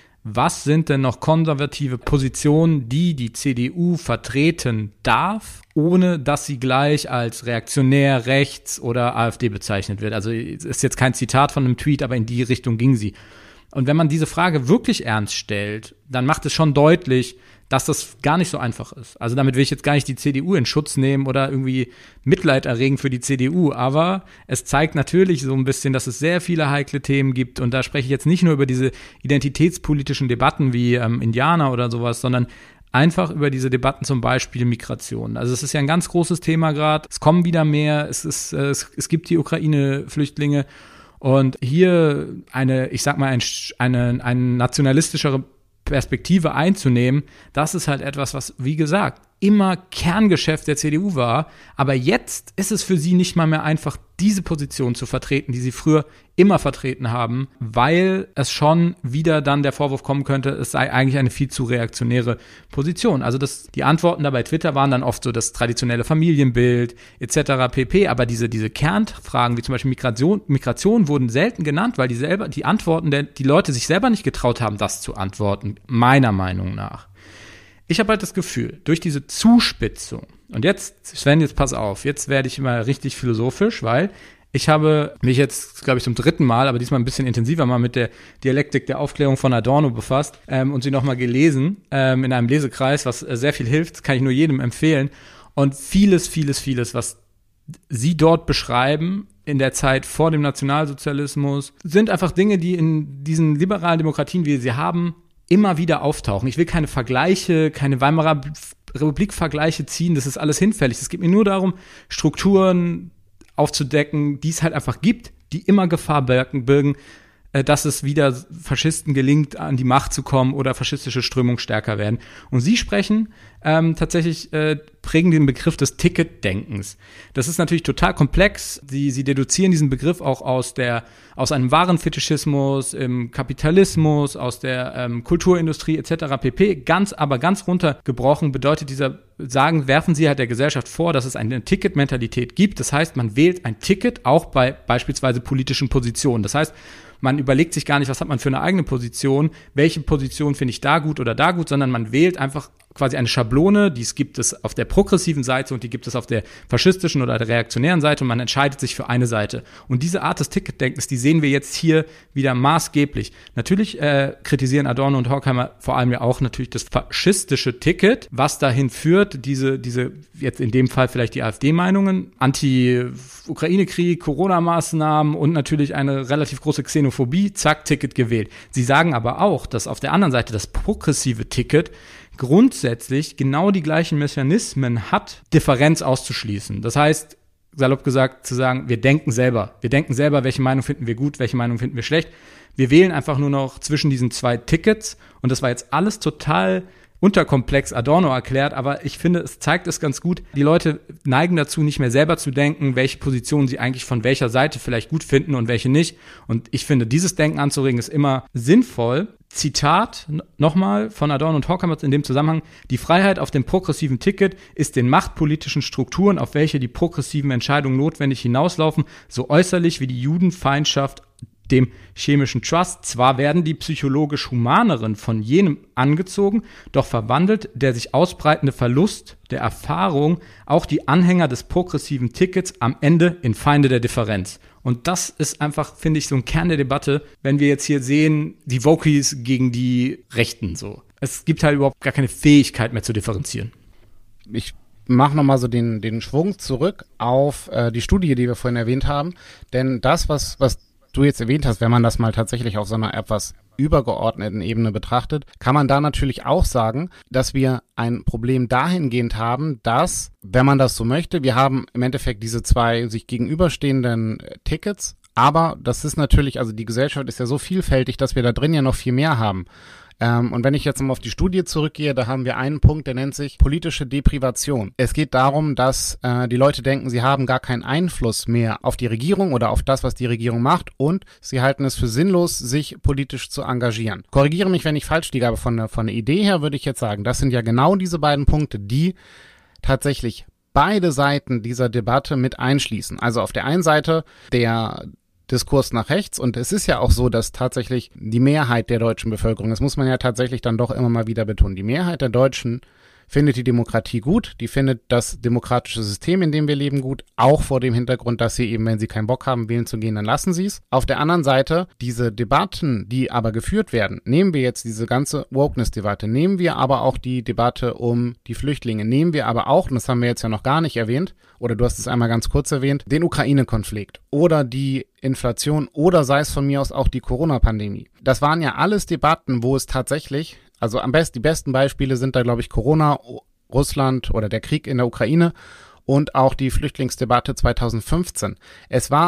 S3: Was sind denn noch konservative Positionen, die die C D U vertreten darf, ohne dass sie gleich als reaktionär, rechts oder AfD bezeichnet wird? Also es ist jetzt kein Zitat von einem Tweet, aber in die Richtung ging sie. Und wenn man diese Frage wirklich ernst stellt, dann macht es schon deutlich, dass das gar nicht so einfach ist. Also damit will ich jetzt gar nicht die C D U in Schutz nehmen oder irgendwie Mitleid erregen für die C D U, aber es zeigt natürlich so ein bisschen, dass es sehr viele heikle Themen gibt und da spreche ich jetzt nicht nur über diese identitätspolitischen Debatten wie ähm, Indianer oder sowas, sondern einfach über diese Debatten, zum Beispiel Migration. Also es ist ja ein ganz großes Thema gerade, es kommen wieder mehr, es ist, äh, es, es gibt die Ukraine-Flüchtlinge. Und hier eine, ich sag mal, ein, eine, eine nationalistischere Perspektive einzunehmen, das ist halt etwas, was, wie gesagt, immer Kerngeschäft der C D U war. Aber jetzt ist es für sie nicht mal mehr einfach, diese Position zu vertreten, die sie früher immer vertreten haben, weil es schon wieder dann der Vorwurf kommen könnte, es sei eigentlich eine viel zu reaktionäre Position. Also das, die Antworten da bei Twitter waren dann oft so das traditionelle Familienbild et cetera pp. Aber diese, diese Kernfragen wie zum Beispiel Migration, Migration wurden selten genannt, weil die selber die Antworten der die Leute sich selber nicht getraut haben, das zu antworten, meiner Meinung nach. Ich habe halt das Gefühl, durch diese Zuspitzung, und jetzt, Sven, jetzt pass auf, jetzt werde ich immer richtig philosophisch, weil ich habe mich jetzt, glaube ich, zum dritten Mal, aber diesmal ein bisschen intensiver mal mit der Dialektik der Aufklärung von Adorno befasst ähm, und sie nochmal gelesen ähm, in einem Lesekreis, was äh, sehr viel hilft, kann ich nur jedem empfehlen. Und vieles, vieles, vieles, was sie dort beschreiben in der Zeit vor dem Nationalsozialismus, sind einfach Dinge, die in diesen liberalen Demokratien, wie wir sie haben, immer wieder auftauchen. Ich will keine Vergleiche, keine Weimarer Republik-Vergleiche ziehen, das ist alles hinfällig. Es geht mir nur darum, Strukturen aufzudecken, die es halt einfach gibt, die immer Gefahr birgen, dass es wieder Faschisten gelingt, an die Macht zu kommen oder faschistische Strömungen stärker werden. Und sie sprechen ähm, tatsächlich, äh, prägen den Begriff des Ticketdenkens. Das ist natürlich total komplex. Sie, sie deduzieren diesen Begriff auch aus der, aus einem Warenfetischismus, im Kapitalismus, aus der ähm, Kulturindustrie et cetera pp. Ganz, aber ganz runtergebrochen bedeutet dieser, sagen, werfen sie halt der Gesellschaft vor, dass es eine Ticketmentalität gibt. Das heißt, man wählt ein Ticket auch bei beispielsweise politischen Positionen. Das heißt, man überlegt sich gar nicht, was hat man für eine eigene Position, welche Position finde ich da gut oder da gut, sondern man wählt einfach quasi eine Schablone, die es gibt es auf der progressiven Seite und die gibt es auf der faschistischen oder der reaktionären Seite und man entscheidet sich für eine Seite. Und diese Art des Ticketdenkens, die sehen wir jetzt hier wieder maßgeblich. Natürlich äh, kritisieren Adorno und Horkheimer vor allem ja auch natürlich das faschistische Ticket, was dahin führt, diese, diese jetzt in dem Fall vielleicht die AfD-Meinungen, Anti-Ukraine-Krieg, Corona-Maßnahmen und natürlich eine relativ große Xenophobie, zack, Ticket gewählt. Sie sagen aber auch, dass auf der anderen Seite das progressive Ticket grundsätzlich genau die gleichen Mechanismen hat, Differenz auszuschließen. Das heißt, salopp gesagt, zu sagen, wir denken selber. Wir denken selber, welche Meinung finden wir gut, welche Meinung finden wir schlecht. Wir wählen einfach nur noch zwischen diesen zwei Tickets und das war jetzt alles total unterkomplex Adorno erklärt, aber ich finde, es zeigt es ganz gut. Die Leute neigen dazu, nicht mehr selber zu denken, welche Position sie eigentlich von welcher Seite vielleicht gut finden und welche nicht. Und ich finde, dieses Denken anzuregen ist immer sinnvoll. Zitat nochmal von Adorno und Horkheimer in dem Zusammenhang: Die Freiheit auf dem progressiven Ticket ist den machtpolitischen Strukturen, auf welche die progressiven Entscheidungen notwendig hinauslaufen, so äußerlich wie die Judenfeindschaft dem chemischen Trust. Zwar werden die psychologisch Humaneren von jenem angezogen, doch verwandelt der sich ausbreitende Verlust der Erfahrung auch die Anhänger des progressiven Tickets am Ende in Feinde der Differenz. Und das ist einfach, finde ich, so ein Kern der Debatte, wenn wir jetzt hier sehen, die Wokies gegen die Rechten so. Es gibt halt überhaupt gar keine Fähigkeit mehr zu differenzieren.
S2: Ich mache nochmal so den, den Schwung zurück auf äh, die Studie, die wir vorhin erwähnt haben. Denn das, was, was du jetzt erwähnt hast, wenn man das mal tatsächlich auf so einer etwas übergeordneten Ebene betrachtet, kann man da natürlich auch sagen, dass wir ein Problem dahingehend haben, dass, wenn man das so möchte, wir haben im Endeffekt diese zwei sich gegenüberstehenden Tickets, aber das ist natürlich, also die Gesellschaft ist ja so vielfältig, dass wir da drin ja noch viel mehr haben. Ähm, und wenn ich jetzt mal auf die Studie zurückgehe, da haben wir einen Punkt, der nennt sich politische Deprivation. Es geht darum, dass äh, die Leute denken, sie haben gar keinen Einfluss mehr auf die Regierung oder auf das, was die Regierung macht, und sie halten es für sinnlos, sich politisch zu engagieren. Korrigiere mich, wenn ich falsch liege, aber von der, von der Idee her würde ich jetzt sagen, das sind ja genau diese beiden Punkte, die tatsächlich beide Seiten dieser Debatte mit einschließen. Also auf der einen Seite der Diskurs nach rechts, und es ist ja auch so, dass tatsächlich die Mehrheit der deutschen Bevölkerung, das muss man ja tatsächlich dann doch immer mal wieder betonen, die Mehrheit der Deutschen findet die Demokratie gut, die findet das demokratische System, in dem wir leben, gut, auch vor dem Hintergrund, dass sie eben, wenn sie keinen Bock haben, wählen zu gehen, dann lassen sie es. Auf der anderen Seite, diese Debatten, die aber geführt werden, nehmen wir jetzt diese ganze Wokeness-Debatte, nehmen wir aber auch die Debatte um die Flüchtlinge, nehmen wir aber auch, und das haben wir jetzt ja noch gar nicht erwähnt, oder du hast es einmal ganz kurz erwähnt, den Ukraine-Konflikt oder die Inflation oder sei es von mir aus auch die Corona-Pandemie. Das waren ja alles Debatten, wo es tatsächlich, also am besten, die besten Beispiele sind da, glaube ich, Corona, Russland oder der Krieg in der Ukraine und auch die Flüchtlingsdebatte zweitausendfünfzehn. Es war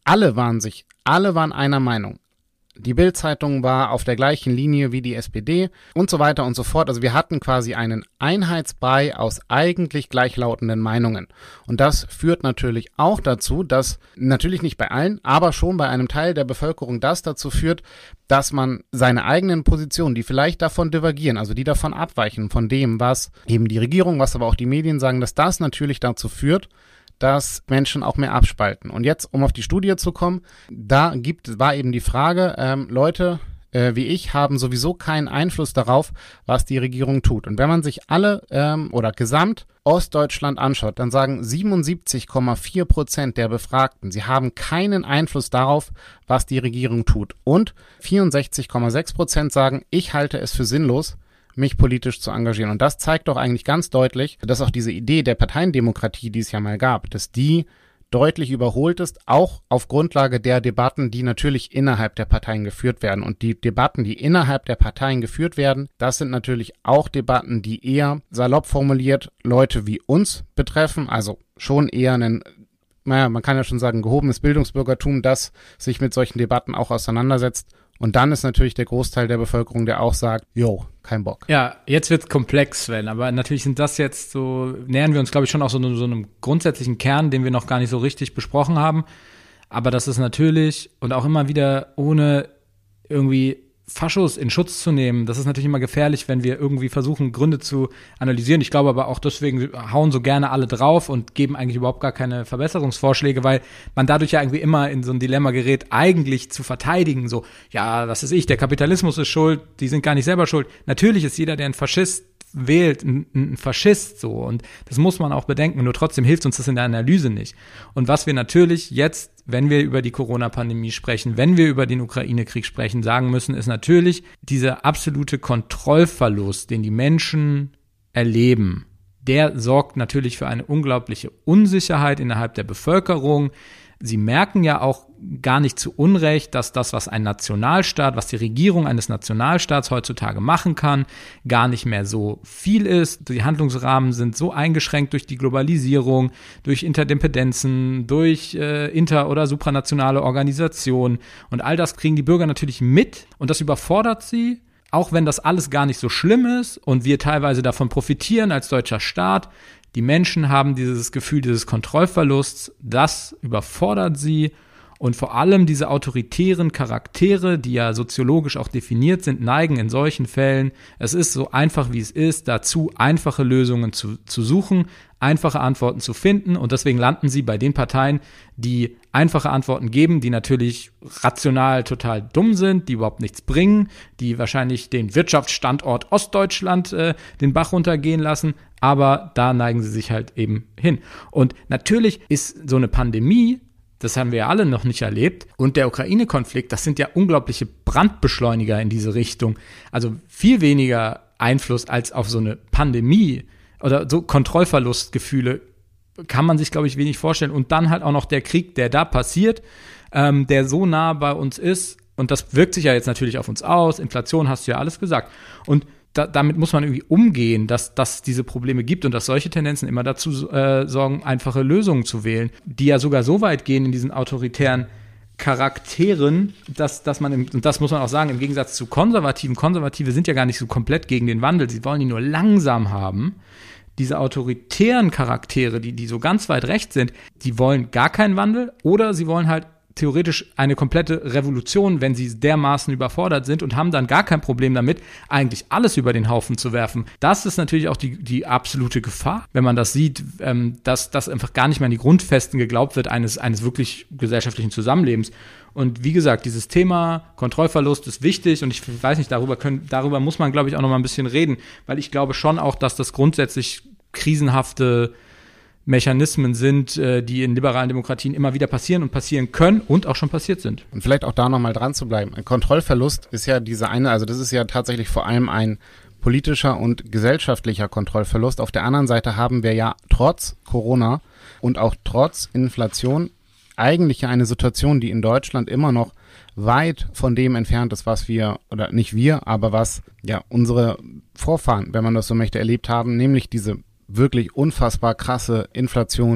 S2: alle waren sich, alle waren einer Meinung. Die Bild-Zeitung war auf der gleichen Linie wie die S P D und so weiter und so fort. Also wir hatten quasi einen Einheitsbrei aus eigentlich gleichlautenden Meinungen. Und das führt natürlich auch dazu, dass, natürlich nicht bei allen, aber schon bei einem Teil der Bevölkerung das dazu führt, dass man seine eigenen Positionen, die vielleicht davon divergieren, also die davon abweichen, von dem, was eben die Regierung, was aber auch die Medien sagen, dass das natürlich dazu führt, dass Menschen auch mehr abspalten. Und jetzt, um auf die Studie zu kommen, da gibt, war eben die Frage, ähm, Leute äh, wie ich haben sowieso keinen Einfluss darauf, was die Regierung tut. Und wenn man sich alle ähm, oder gesamt Ostdeutschland anschaut, dann sagen siebenundsiebzig Komma vier Prozent der Befragten, sie haben keinen Einfluss darauf, was die Regierung tut. Und vierundsechzig Komma sechs Prozent sagen, ich halte es für sinnlos, mich politisch zu engagieren. Und das zeigt doch eigentlich ganz deutlich, dass auch diese Idee der Parteiendemokratie, die es ja mal gab, dass die deutlich überholt ist, auch auf Grundlage der Debatten, die natürlich innerhalb der Parteien geführt werden. Und die Debatten, die innerhalb der Parteien geführt werden, das sind natürlich auch Debatten, die eher, salopp formuliert, Leute wie uns betreffen, also schon eher einen, naja, man kann ja schon sagen, gehobenes Bildungsbürgertum, das sich mit solchen Debatten auch auseinandersetzt. Und dann ist natürlich der Großteil der Bevölkerung, der auch sagt, jo, kein Bock.
S3: Ja, jetzt wird's komplex, Sven, aber natürlich sind das jetzt so, nähern wir uns, glaube ich, schon auch so, so einem grundsätzlichen Kern, den wir noch gar nicht so richtig besprochen haben. Aber das ist natürlich und auch immer wieder ohne irgendwie Faschos in Schutz zu nehmen, das ist natürlich immer gefährlich, wenn wir irgendwie versuchen, Gründe zu analysieren. Ich glaube aber auch deswegen hauen so gerne alle drauf und geben eigentlich überhaupt gar keine Verbesserungsvorschläge, weil man dadurch ja irgendwie immer in so ein Dilemma gerät, eigentlich zu verteidigen, so, ja, was ist ich, der Kapitalismus ist schuld, die sind gar nicht selber schuld. Natürlich ist jeder, der ein Faschist wählt, ein, ein Faschist so und das muss man auch bedenken, nur trotzdem hilft uns das in der Analyse nicht. Und was wir natürlich jetzt, wenn wir über die Corona-Pandemie sprechen, wenn wir über den Ukraine-Krieg sprechen, sagen müssen, ist natürlich dieser absolute Kontrollverlust, den die Menschen erleben, der sorgt natürlich für eine unglaubliche Unsicherheit innerhalb der Bevölkerung. Sie merken ja auch gar nicht zu Unrecht, dass das, was ein Nationalstaat, was die Regierung eines Nationalstaats heutzutage machen kann, gar nicht mehr so viel ist. Die Handlungsrahmen sind so eingeschränkt durch die Globalisierung, durch Interdependenzen, durch äh, inter- oder supranationale Organisationen. Und all das kriegen die Bürger natürlich mit und das überfordert sie. Auch wenn das alles gar nicht so schlimm ist und wir teilweise davon profitieren als deutscher Staat, die Menschen haben dieses Gefühl dieses Kontrollverlusts, das überfordert sie und vor allem diese autoritären Charaktere, die ja soziologisch auch definiert sind, neigen in solchen Fällen, es ist so einfach wie es ist, dazu einfache Lösungen zu, zu suchen, einfache Antworten zu finden und deswegen landen sie bei den Parteien, die einfache Antworten geben, die natürlich rational total dumm sind, die überhaupt nichts bringen, die wahrscheinlich den Wirtschaftsstandort Ostdeutschland äh, den Bach runtergehen lassen, aber da neigen sie sich halt eben hin. Und natürlich ist so eine Pandemie, das haben wir ja alle noch nicht erlebt, und der Ukraine-Konflikt, das sind ja unglaubliche Brandbeschleuniger in diese Richtung. Also viel weniger Einfluss als auf so eine Pandemie oder so Kontrollverlustgefühle kann man sich, glaube ich, wenig vorstellen. Und dann halt auch noch der Krieg, der da passiert, ähm, der so nah bei uns ist. Und das wirkt sich ja jetzt natürlich auf uns aus. Inflation hast du ja alles gesagt. Und da, damit muss man irgendwie umgehen, dass dass diese Probleme gibt und dass solche Tendenzen immer dazu äh, sorgen, einfache Lösungen zu wählen, die ja sogar so weit gehen in diesen autoritären Charakteren, dass, dass man, im, und das muss man auch sagen, im Gegensatz zu Konservativen, Konservative sind ja gar nicht so komplett gegen den Wandel, sie wollen ihn nur langsam haben. Diese autoritären Charaktere, die, die so ganz weit rechts sind, die wollen gar keinen Wandel oder sie wollen halt theoretisch eine komplette Revolution, wenn sie dermaßen überfordert sind und haben dann gar kein Problem damit, eigentlich alles über den Haufen zu werfen. Das ist natürlich auch die, die absolute Gefahr, wenn man das sieht, ähm, dass das einfach gar nicht mehr an die Grundfesten geglaubt wird eines, eines wirklich gesellschaftlichen Zusammenlebens. Und wie gesagt, dieses Thema Kontrollverlust ist wichtig und ich weiß nicht, darüber können, darüber muss man, glaube ich, auch noch mal ein bisschen reden, weil ich glaube schon auch, dass das grundsätzlich krisenhafte Mechanismen sind, die in liberalen Demokratien immer wieder passieren und passieren können und auch schon passiert sind.
S2: Und vielleicht auch da nochmal dran zu bleiben. Ein Kontrollverlust ist ja diese eine, also das ist ja tatsächlich vor allem ein politischer und gesellschaftlicher Kontrollverlust. Auf der anderen Seite haben wir ja trotz Corona und auch trotz Inflation eigentlich eine Situation, die in Deutschland immer noch weit von dem entfernt ist, was wir, oder nicht wir, aber was ja unsere Vorfahren, wenn man das so möchte, erlebt haben, nämlich diese wirklich unfassbar krasse Inflation,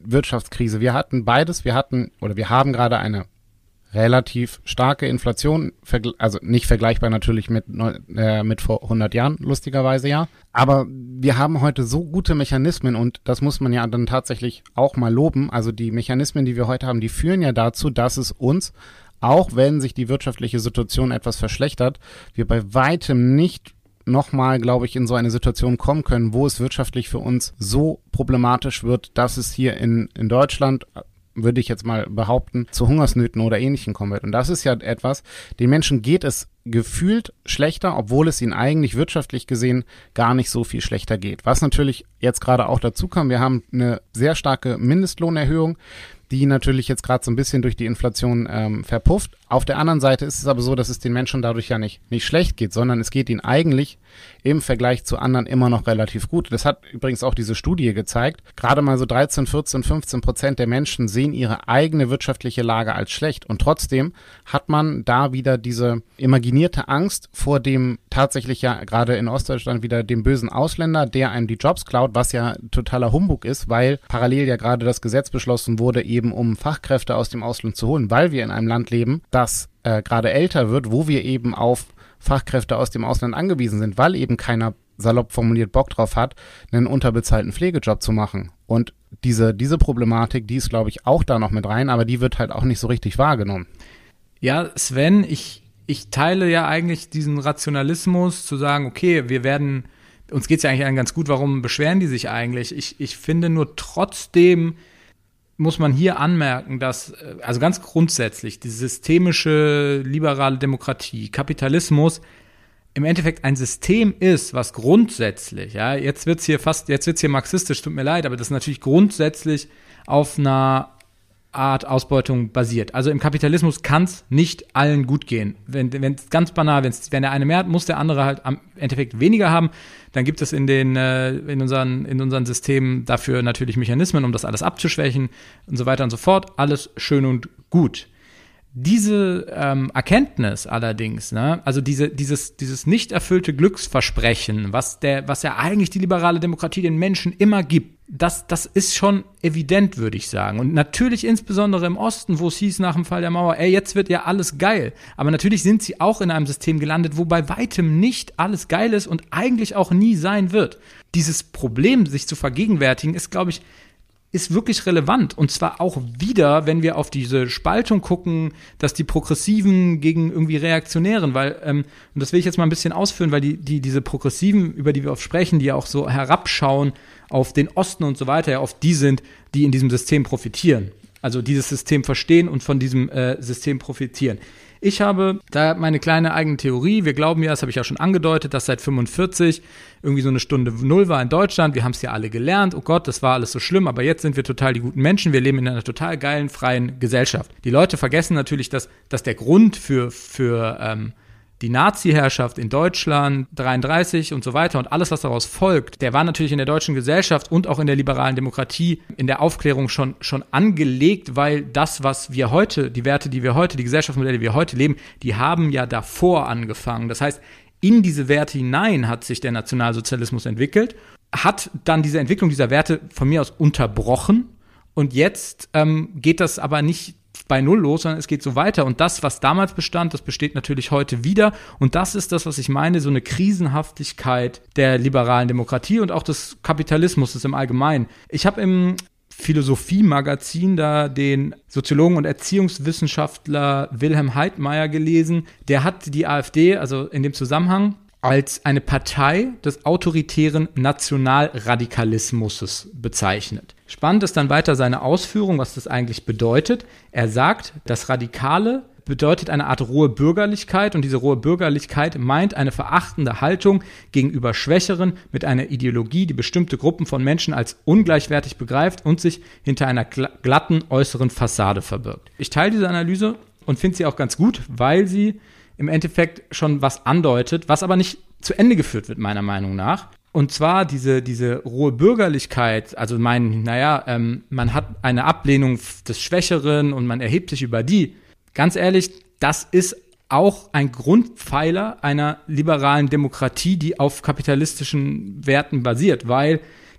S2: Wirtschaftskrise. Wir hatten beides. Wir hatten oder wir haben gerade eine relativ starke Inflation, also nicht vergleichbar natürlich mit, äh, mit vor hundert Jahren, lustigerweise ja. Aber wir haben heute so gute Mechanismen und das muss man ja dann tatsächlich auch mal loben. Also die Mechanismen, die wir heute haben, die führen ja dazu, dass es uns, auch wenn sich die wirtschaftliche Situation etwas verschlechtert, wir bei weitem nicht nochmal, glaube ich, in so eine Situation kommen können, wo es wirtschaftlich für uns so problematisch wird, dass es hier in, in Deutschland, würde ich jetzt mal behaupten, zu Hungersnöten oder Ähnlichem kommen wird. Und das ist ja etwas, den Menschen geht es gefühlt schlechter, obwohl es ihnen eigentlich wirtschaftlich gesehen gar nicht so viel schlechter geht. Was natürlich jetzt gerade auch dazu kam, wir haben eine sehr starke Mindestlohnerhöhung, die natürlich jetzt gerade so ein bisschen durch die Inflation ähm, verpufft. Auf der anderen Seite ist es aber so, dass es den Menschen dadurch ja nicht, nicht schlecht geht, sondern es geht ihnen eigentlich im Vergleich zu anderen immer noch relativ gut. Das hat übrigens auch diese Studie gezeigt. Gerade mal so dreizehn, vierzehn, fünfzehn Prozent der Menschen sehen ihre eigene wirtschaftliche Lage als schlecht. Und trotzdem hat man da wieder diese imaginierte Angst vor dem tatsächlich ja gerade in Ostdeutschland wieder dem bösen Ausländer, der einem die Jobs klaut, was ja totaler Humbug ist, weil parallel ja gerade das Gesetz beschlossen wurde, eben um Fachkräfte aus dem Ausland zu holen, weil wir in einem Land leben, das äh, gerade älter wird, wo wir eben auf Fachkräfte aus dem Ausland angewiesen sind, weil eben keiner salopp formuliert Bock drauf hat, einen unterbezahlten Pflegejob zu machen. Und diese, diese Problematik, die ist, glaube ich, auch da noch mit rein, aber die wird halt auch nicht so richtig wahrgenommen.
S3: Ja, Sven, ich, ich teile ja eigentlich diesen Rationalismus, zu sagen, okay, wir werden, uns geht es ja eigentlich allen ganz gut, warum beschweren die sich eigentlich? Ich, ich finde nur trotzdem, muss man hier anmerken, dass, also ganz grundsätzlich, die systemische liberale Demokratie, Kapitalismus im Endeffekt ein System ist, was grundsätzlich, ja, jetzt wird's hier fast, jetzt wird's hier marxistisch, tut mir leid, aber das natürlich grundsätzlich auf einer Art Ausbeutung basiert. Also im Kapitalismus kann es nicht allen gut gehen. Wenn es ganz banal, wenn's, wenn der eine mehr hat, muss der andere halt am Endeffekt weniger haben. Dann gibt es in den äh, in unseren in unseren Systemen dafür natürlich Mechanismen, um das alles abzuschwächen und so weiter und so fort. Alles schön und gut. Diese ähm, Erkenntnis allerdings, ne, also diese, dieses, dieses nicht erfüllte Glücksversprechen, was der, was ja eigentlich die liberale Demokratie den Menschen immer gibt, das, das ist schon evident, würde ich sagen. Und natürlich insbesondere im Osten, wo es hieß nach dem Fall der Mauer, ey, jetzt wird ja alles geil. Aber natürlich sind sie auch in einem System gelandet, wo bei weitem nicht alles geil ist und eigentlich auch nie sein wird. Dieses Problem, sich zu vergegenwärtigen, ist, glaube ich, ist wirklich relevant. Und zwar auch wieder, wenn wir auf diese Spaltung gucken, dass die Progressiven gegen irgendwie Reaktionären, weil, ähm, und das will ich jetzt mal ein bisschen ausführen, weil die, die, diese Progressiven, über die wir oft sprechen, die ja auch so herabschauen auf den Osten und so weiter, ja oft die sind, die in diesem System profitieren. Also dieses System verstehen und von diesem äh, System profitieren. Ich habe da meine kleine eigene Theorie. Wir glauben ja, das habe ich ja schon angedeutet, dass seit fünfundvierzig irgendwie so eine Stunde Null war in Deutschland. Wir haben es ja alle gelernt. Oh Gott, das war alles so schlimm. Aber jetzt sind wir total die guten Menschen. Wir leben in einer total geilen, freien Gesellschaft. Die Leute vergessen natürlich, dass, dass der Grund für, für ähm, die Nazi-Herrschaft in Deutschland, dreiunddreißig und so weiter und alles, was daraus folgt, der war natürlich in der deutschen Gesellschaft und auch in der liberalen Demokratie in der Aufklärung schon, schon angelegt, weil das, was wir heute, die Werte, die wir heute, die Gesellschaftsmodelle, die wir heute leben, die haben ja davor angefangen. Das heißt, in diese Werte hinein hat sich der Nationalsozialismus entwickelt, hat dann diese Entwicklung dieser Werte von mir aus unterbrochen und jetzt ähm, geht das aber nicht bei Null los, sondern es geht so weiter. Und das, was damals bestand, das besteht natürlich heute wieder. Und das ist das, was ich meine, so eine Krisenhaftigkeit der liberalen Demokratie und auch des Kapitalismus im Allgemeinen. Ich habe im Philosophie-Magazin da den Soziologen und Erziehungswissenschaftler Wilhelm Heidmeier gelesen. Der hat die AfD, also in dem Zusammenhang, als eine Partei des autoritären Nationalradikalismus bezeichnet. Spannend ist dann weiter seine Ausführung, was das eigentlich bedeutet. Er sagt, das Radikale bedeutet eine Art rohe Bürgerlichkeit und diese rohe Bürgerlichkeit meint eine verachtende Haltung gegenüber Schwächeren mit einer Ideologie, die bestimmte Gruppen von Menschen als ungleichwertig begreift und sich hinter einer glatten äußeren Fassade verbirgt. Ich teile diese Analyse und finde sie auch ganz gut, weil sie im Endeffekt schon was andeutet, was aber nicht zu Ende geführt wird, meiner Meinung nach. Und zwar diese, diese rohe Bürgerlichkeit, also mein, naja, ähm, man hat eine Ablehnung des Schwächeren und man erhebt sich über die. Ganz ehrlich, das ist auch ein Grundpfeiler einer liberalen Demokratie, die auf kapitalistischen Werten basiert, weil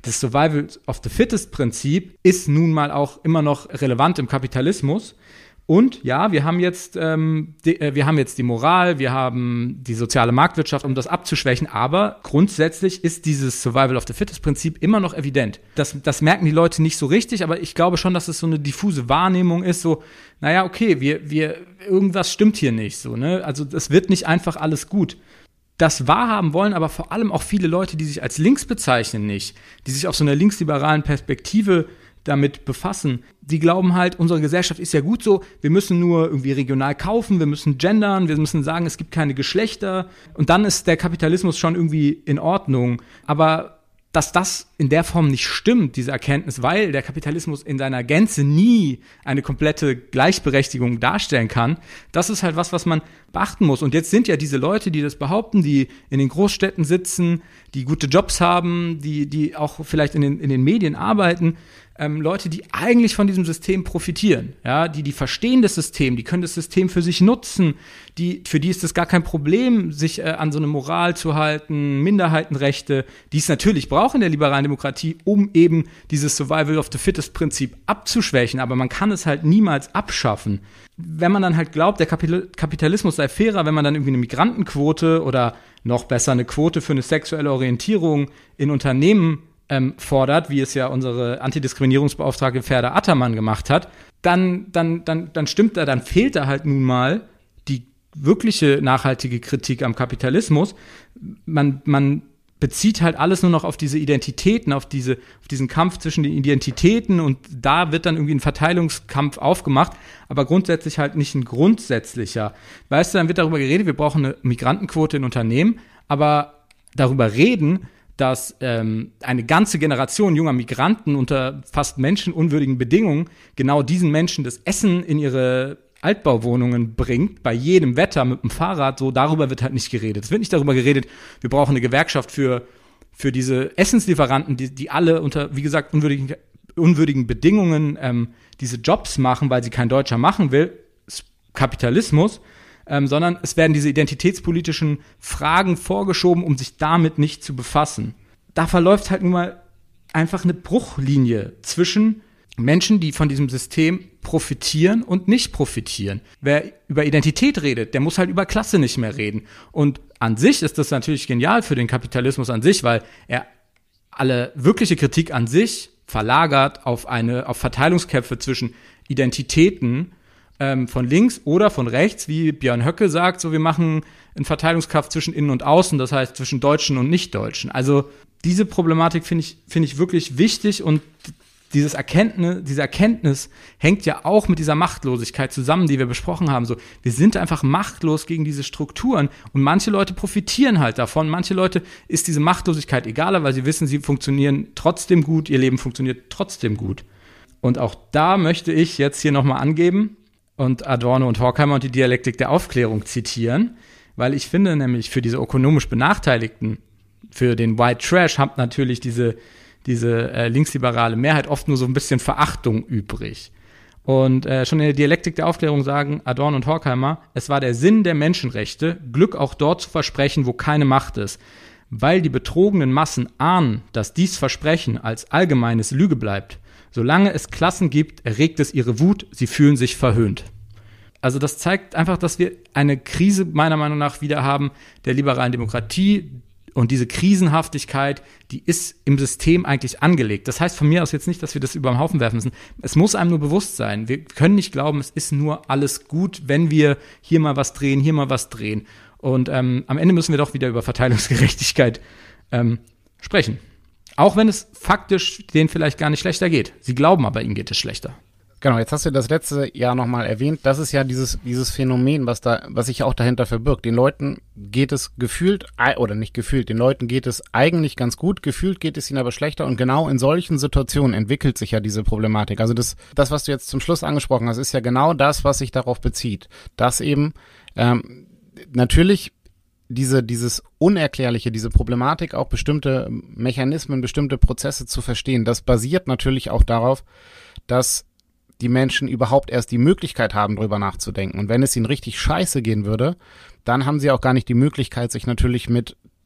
S3: Das Survival of the Fittest Prinzip ist nun mal auch immer noch relevant im Kapitalismus. Und ja, wir haben jetzt, ähm, die, äh, wir haben jetzt die Moral, wir haben die soziale Marktwirtschaft, um das abzuschwächen. Aber grundsätzlich ist dieses Survival of the Fittest Prinzip immer noch evident. Das, das merken die Leute nicht so richtig, aber ich glaube schon, dass es so eine diffuse Wahrnehmung ist. So, naja, okay, wir, wir, irgendwas stimmt hier nicht. So, ne? Also es wird nicht einfach alles gut. Das wahrhaben wollen aber vor allem auch viele Leute, die sich als links bezeichnen, nicht. Die sich auf so einer linksliberalen Perspektive damit befassen. Die glauben halt, unsere Gesellschaft ist ja gut so, wir müssen nur irgendwie regional kaufen, wir müssen gendern, wir müssen sagen, es gibt keine Geschlechter und dann ist der Kapitalismus schon irgendwie in Ordnung. Aber dass das in der Form nicht stimmt, diese Erkenntnis, weil der Kapitalismus in seiner Gänze nie eine komplette Gleichberechtigung darstellen kann, das ist halt was, was man beachten muss. Und jetzt sind ja diese Leute, die das behaupten, die in den Großstädten sitzen, die gute Jobs haben, die, die auch vielleicht in den, in den Medien arbeiten, ähm, Leute, die eigentlich von diesem System profitieren, ja, die, die verstehen das System, die können das System für sich nutzen, die, für die ist es gar kein Problem, sich äh, an so eine Moral zu halten, Minderheitenrechte, die es natürlich braucht in der liberalen Demokratie, um eben dieses Survival of the Fittest Prinzip abzuschwächen, aber man kann es halt niemals abschaffen. Wenn man dann halt glaubt, der Kapital- Kapitalismus sei fairer, wenn man dann irgendwie eine Migrantenquote oder noch besser eine Quote für eine sexuelle Orientierung in Unternehmen ähm, fordert, wie es ja unsere Antidiskriminierungsbeauftragte Ferda Attermann gemacht hat, dann, dann, dann, dann stimmt da, dann fehlt da halt nun mal die wirkliche nachhaltige Kritik am Kapitalismus. Man, man bezieht halt alles nur noch auf diese Identitäten, auf diese, auf diesen Kampf zwischen den Identitäten und da wird dann irgendwie ein Verteilungskampf aufgemacht, aber grundsätzlich halt nicht ein grundsätzlicher. Weißt du, dann wird darüber geredet, wir brauchen eine Migrantenquote in Unternehmen, aber darüber reden, dass ähm, eine ganze Generation junger Migranten unter fast menschenunwürdigen Bedingungen genau diesen Menschen das Essen in ihre Altbauwohnungen bringt, bei jedem Wetter mit dem Fahrrad, so darüber wird halt nicht geredet. Es wird nicht darüber geredet, wir brauchen eine Gewerkschaft für, für diese Essenslieferanten, die, die alle unter, wie gesagt, unwürdigen, unwürdigen Bedingungen ähm, diese Jobs machen, weil sie kein Deutscher machen will, Kapitalismus, ähm, sondern es werden diese identitätspolitischen Fragen vorgeschoben, um sich damit nicht zu befassen. Da verläuft halt nun mal einfach eine Bruchlinie zwischen Menschen, die von diesem System profitieren und nicht profitieren. Wer über Identität redet, der muss halt über Klasse nicht mehr reden. Und an sich ist das natürlich genial für den Kapitalismus an sich, weil er alle wirkliche Kritik an sich verlagert auf eine, auf Verteilungskämpfe zwischen Identitäten ähm, von links oder von rechts, wie Björn Höcke sagt, so wir machen einen Verteilungskampf zwischen Innen und Außen, das heißt zwischen Deutschen und Nicht-Deutschen. Also diese Problematik finde ich, finde ich wirklich wichtig und Dieses Erkenntnis, diese Erkenntnis hängt ja auch mit dieser Machtlosigkeit zusammen, die wir besprochen haben. So, wir sind einfach machtlos gegen diese Strukturen und manche Leute profitieren halt davon. Manche Leute ist diese Machtlosigkeit egal, weil sie wissen, sie funktionieren trotzdem gut, ihr Leben funktioniert trotzdem gut. Und auch da möchte ich jetzt hier nochmal angeben und Adorno und Horkheimer und die Dialektik der Aufklärung zitieren, weil ich finde nämlich für diese ökonomisch Benachteiligten, für den White Trash, hat natürlich diese diese äh, linksliberale Mehrheit oft nur so ein bisschen Verachtung übrig. Und äh, schon in der Dialektik der Aufklärung sagen Adorno und Horkheimer, es war der Sinn der Menschenrechte, Glück auch dort zu versprechen, wo keine Macht ist. Weil die betrogenen Massen ahnen, dass dies Versprechen als allgemeines Lüge bleibt. Solange es Klassen gibt, erregt es ihre Wut, sie fühlen sich verhöhnt. Also das zeigt einfach, dass wir eine Krise meiner Meinung nach wieder haben der liberalen Demokratie. Und diese Krisenhaftigkeit, die ist im System eigentlich angelegt. Das heißt von mir aus jetzt nicht, dass wir das über den Haufen werfen müssen. Es muss einem nur bewusst sein. Wir können nicht glauben, es ist nur alles gut, wenn wir hier mal was drehen, hier mal was drehen. Und ähm, am Ende müssen wir doch wieder über Verteilungsgerechtigkeit ähm, sprechen. Auch wenn es faktisch denen vielleicht gar nicht schlechter geht. Sie glauben aber, ihnen geht es schlechter.
S2: Genau, jetzt hast du das letzte Jahr nochmal erwähnt. Das ist ja dieses dieses Phänomen, was da, was sich auch dahinter verbirgt. Den Leuten geht es gefühlt, oder nicht gefühlt, den Leuten geht es eigentlich ganz gut, gefühlt geht es ihnen aber schlechter. Und genau in solchen Situationen entwickelt sich ja diese Problematik. Also das, das, was du jetzt zum Schluss angesprochen hast, ist ja genau das, was sich darauf bezieht. Dass eben ähm, natürlich diese dieses Unerklärliche, diese Problematik, auch bestimmte Mechanismen, bestimmte Prozesse zu verstehen, das basiert natürlich auch darauf, dass die Menschen überhaupt erst die Möglichkeit haben, drüber nachzudenken. Und wenn es ihnen richtig scheiße gehen würde, dann haben sie auch gar nicht die Möglichkeit, sich natürlich mit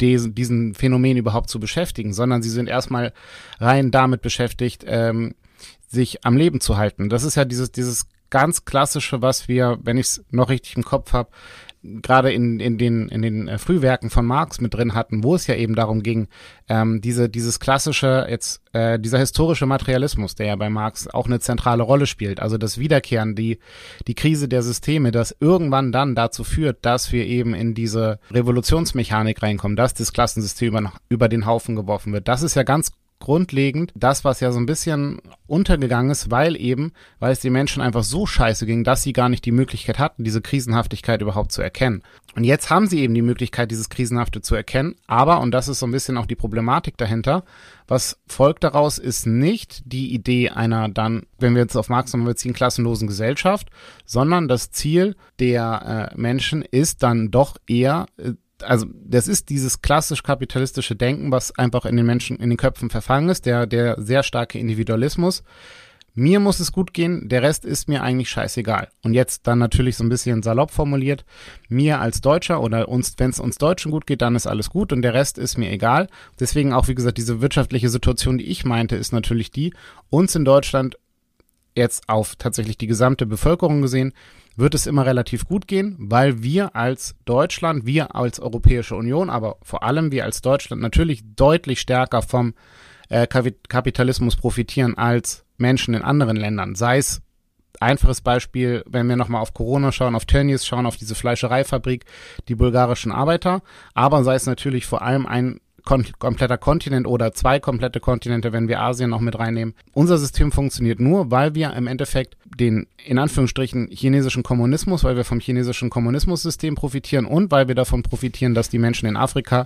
S2: diesen, diesen Phänomen überhaupt zu beschäftigen, sondern sie sind erstmal rein damit beschäftigt, ähm, sich am Leben zu halten. Das ist ja dieses, dieses ganz klassische, was wir, wenn ich es noch richtig im Kopf habe, gerade in, in den, in den äh, Frühwerken von Marx mit drin hatten, wo es ja eben darum ging, ähm, diese, dieses klassische, jetzt, äh, dieser historische Materialismus, der ja bei Marx auch eine zentrale Rolle spielt, also das Wiederkehren, die, die Krise der Systeme, das irgendwann dann dazu führt, dass wir eben in diese Revolutionsmechanik reinkommen, dass das Klassensystem über, über den Haufen geworfen wird. Das ist ja ganz grundlegend das, was ja so ein bisschen untergegangen ist, weil eben, weil es den Menschen einfach so scheiße ging, dass sie gar nicht die Möglichkeit hatten, diese Krisenhaftigkeit überhaupt zu erkennen. Und jetzt haben sie eben die Möglichkeit, dieses Krisenhafte zu erkennen, aber, und das ist so ein bisschen auch die Problematik dahinter, was folgt daraus, ist nicht die Idee einer dann, wenn wir jetzt auf Marx nochmal beziehen, klassenlosen Gesellschaft, sondern das Ziel der äh, Menschen ist dann doch eher äh, also das ist dieses klassisch kapitalistische Denken, was einfach in den Menschen, in den Köpfen verfangen ist, der, der sehr starke Individualismus. Mir muss es gut gehen, der Rest ist mir eigentlich scheißegal. Und jetzt dann natürlich so ein bisschen salopp formuliert, mir als Deutscher oder uns, wenn es uns Deutschen gut geht, dann ist alles gut und der Rest ist mir egal. Deswegen auch, wie gesagt, diese wirtschaftliche Situation, die ich meinte, ist natürlich die, uns in Deutschland jetzt auf tatsächlich die gesamte Bevölkerung gesehen, wird es immer relativ gut gehen, weil wir als Deutschland, wir als Europäische Union, aber vor allem wir als Deutschland natürlich deutlich stärker vom äh, Kapitalismus profitieren als Menschen in anderen Ländern. Sei es einfaches Beispiel, wenn wir nochmal auf Corona schauen, auf Tönnies schauen, auf diese Fleischereifabrik, die bulgarischen Arbeiter, aber sei es natürlich vor allem ein Kon- kompletter Kontinent oder zwei komplette Kontinente, wenn wir Asien noch mit reinnehmen. Unser System funktioniert nur, weil wir im Endeffekt den, in Anführungsstrichen, chinesischen Kommunismus, weil wir vom chinesischen Kommunismussystem profitieren und weil wir davon profitieren, dass die Menschen in Afrika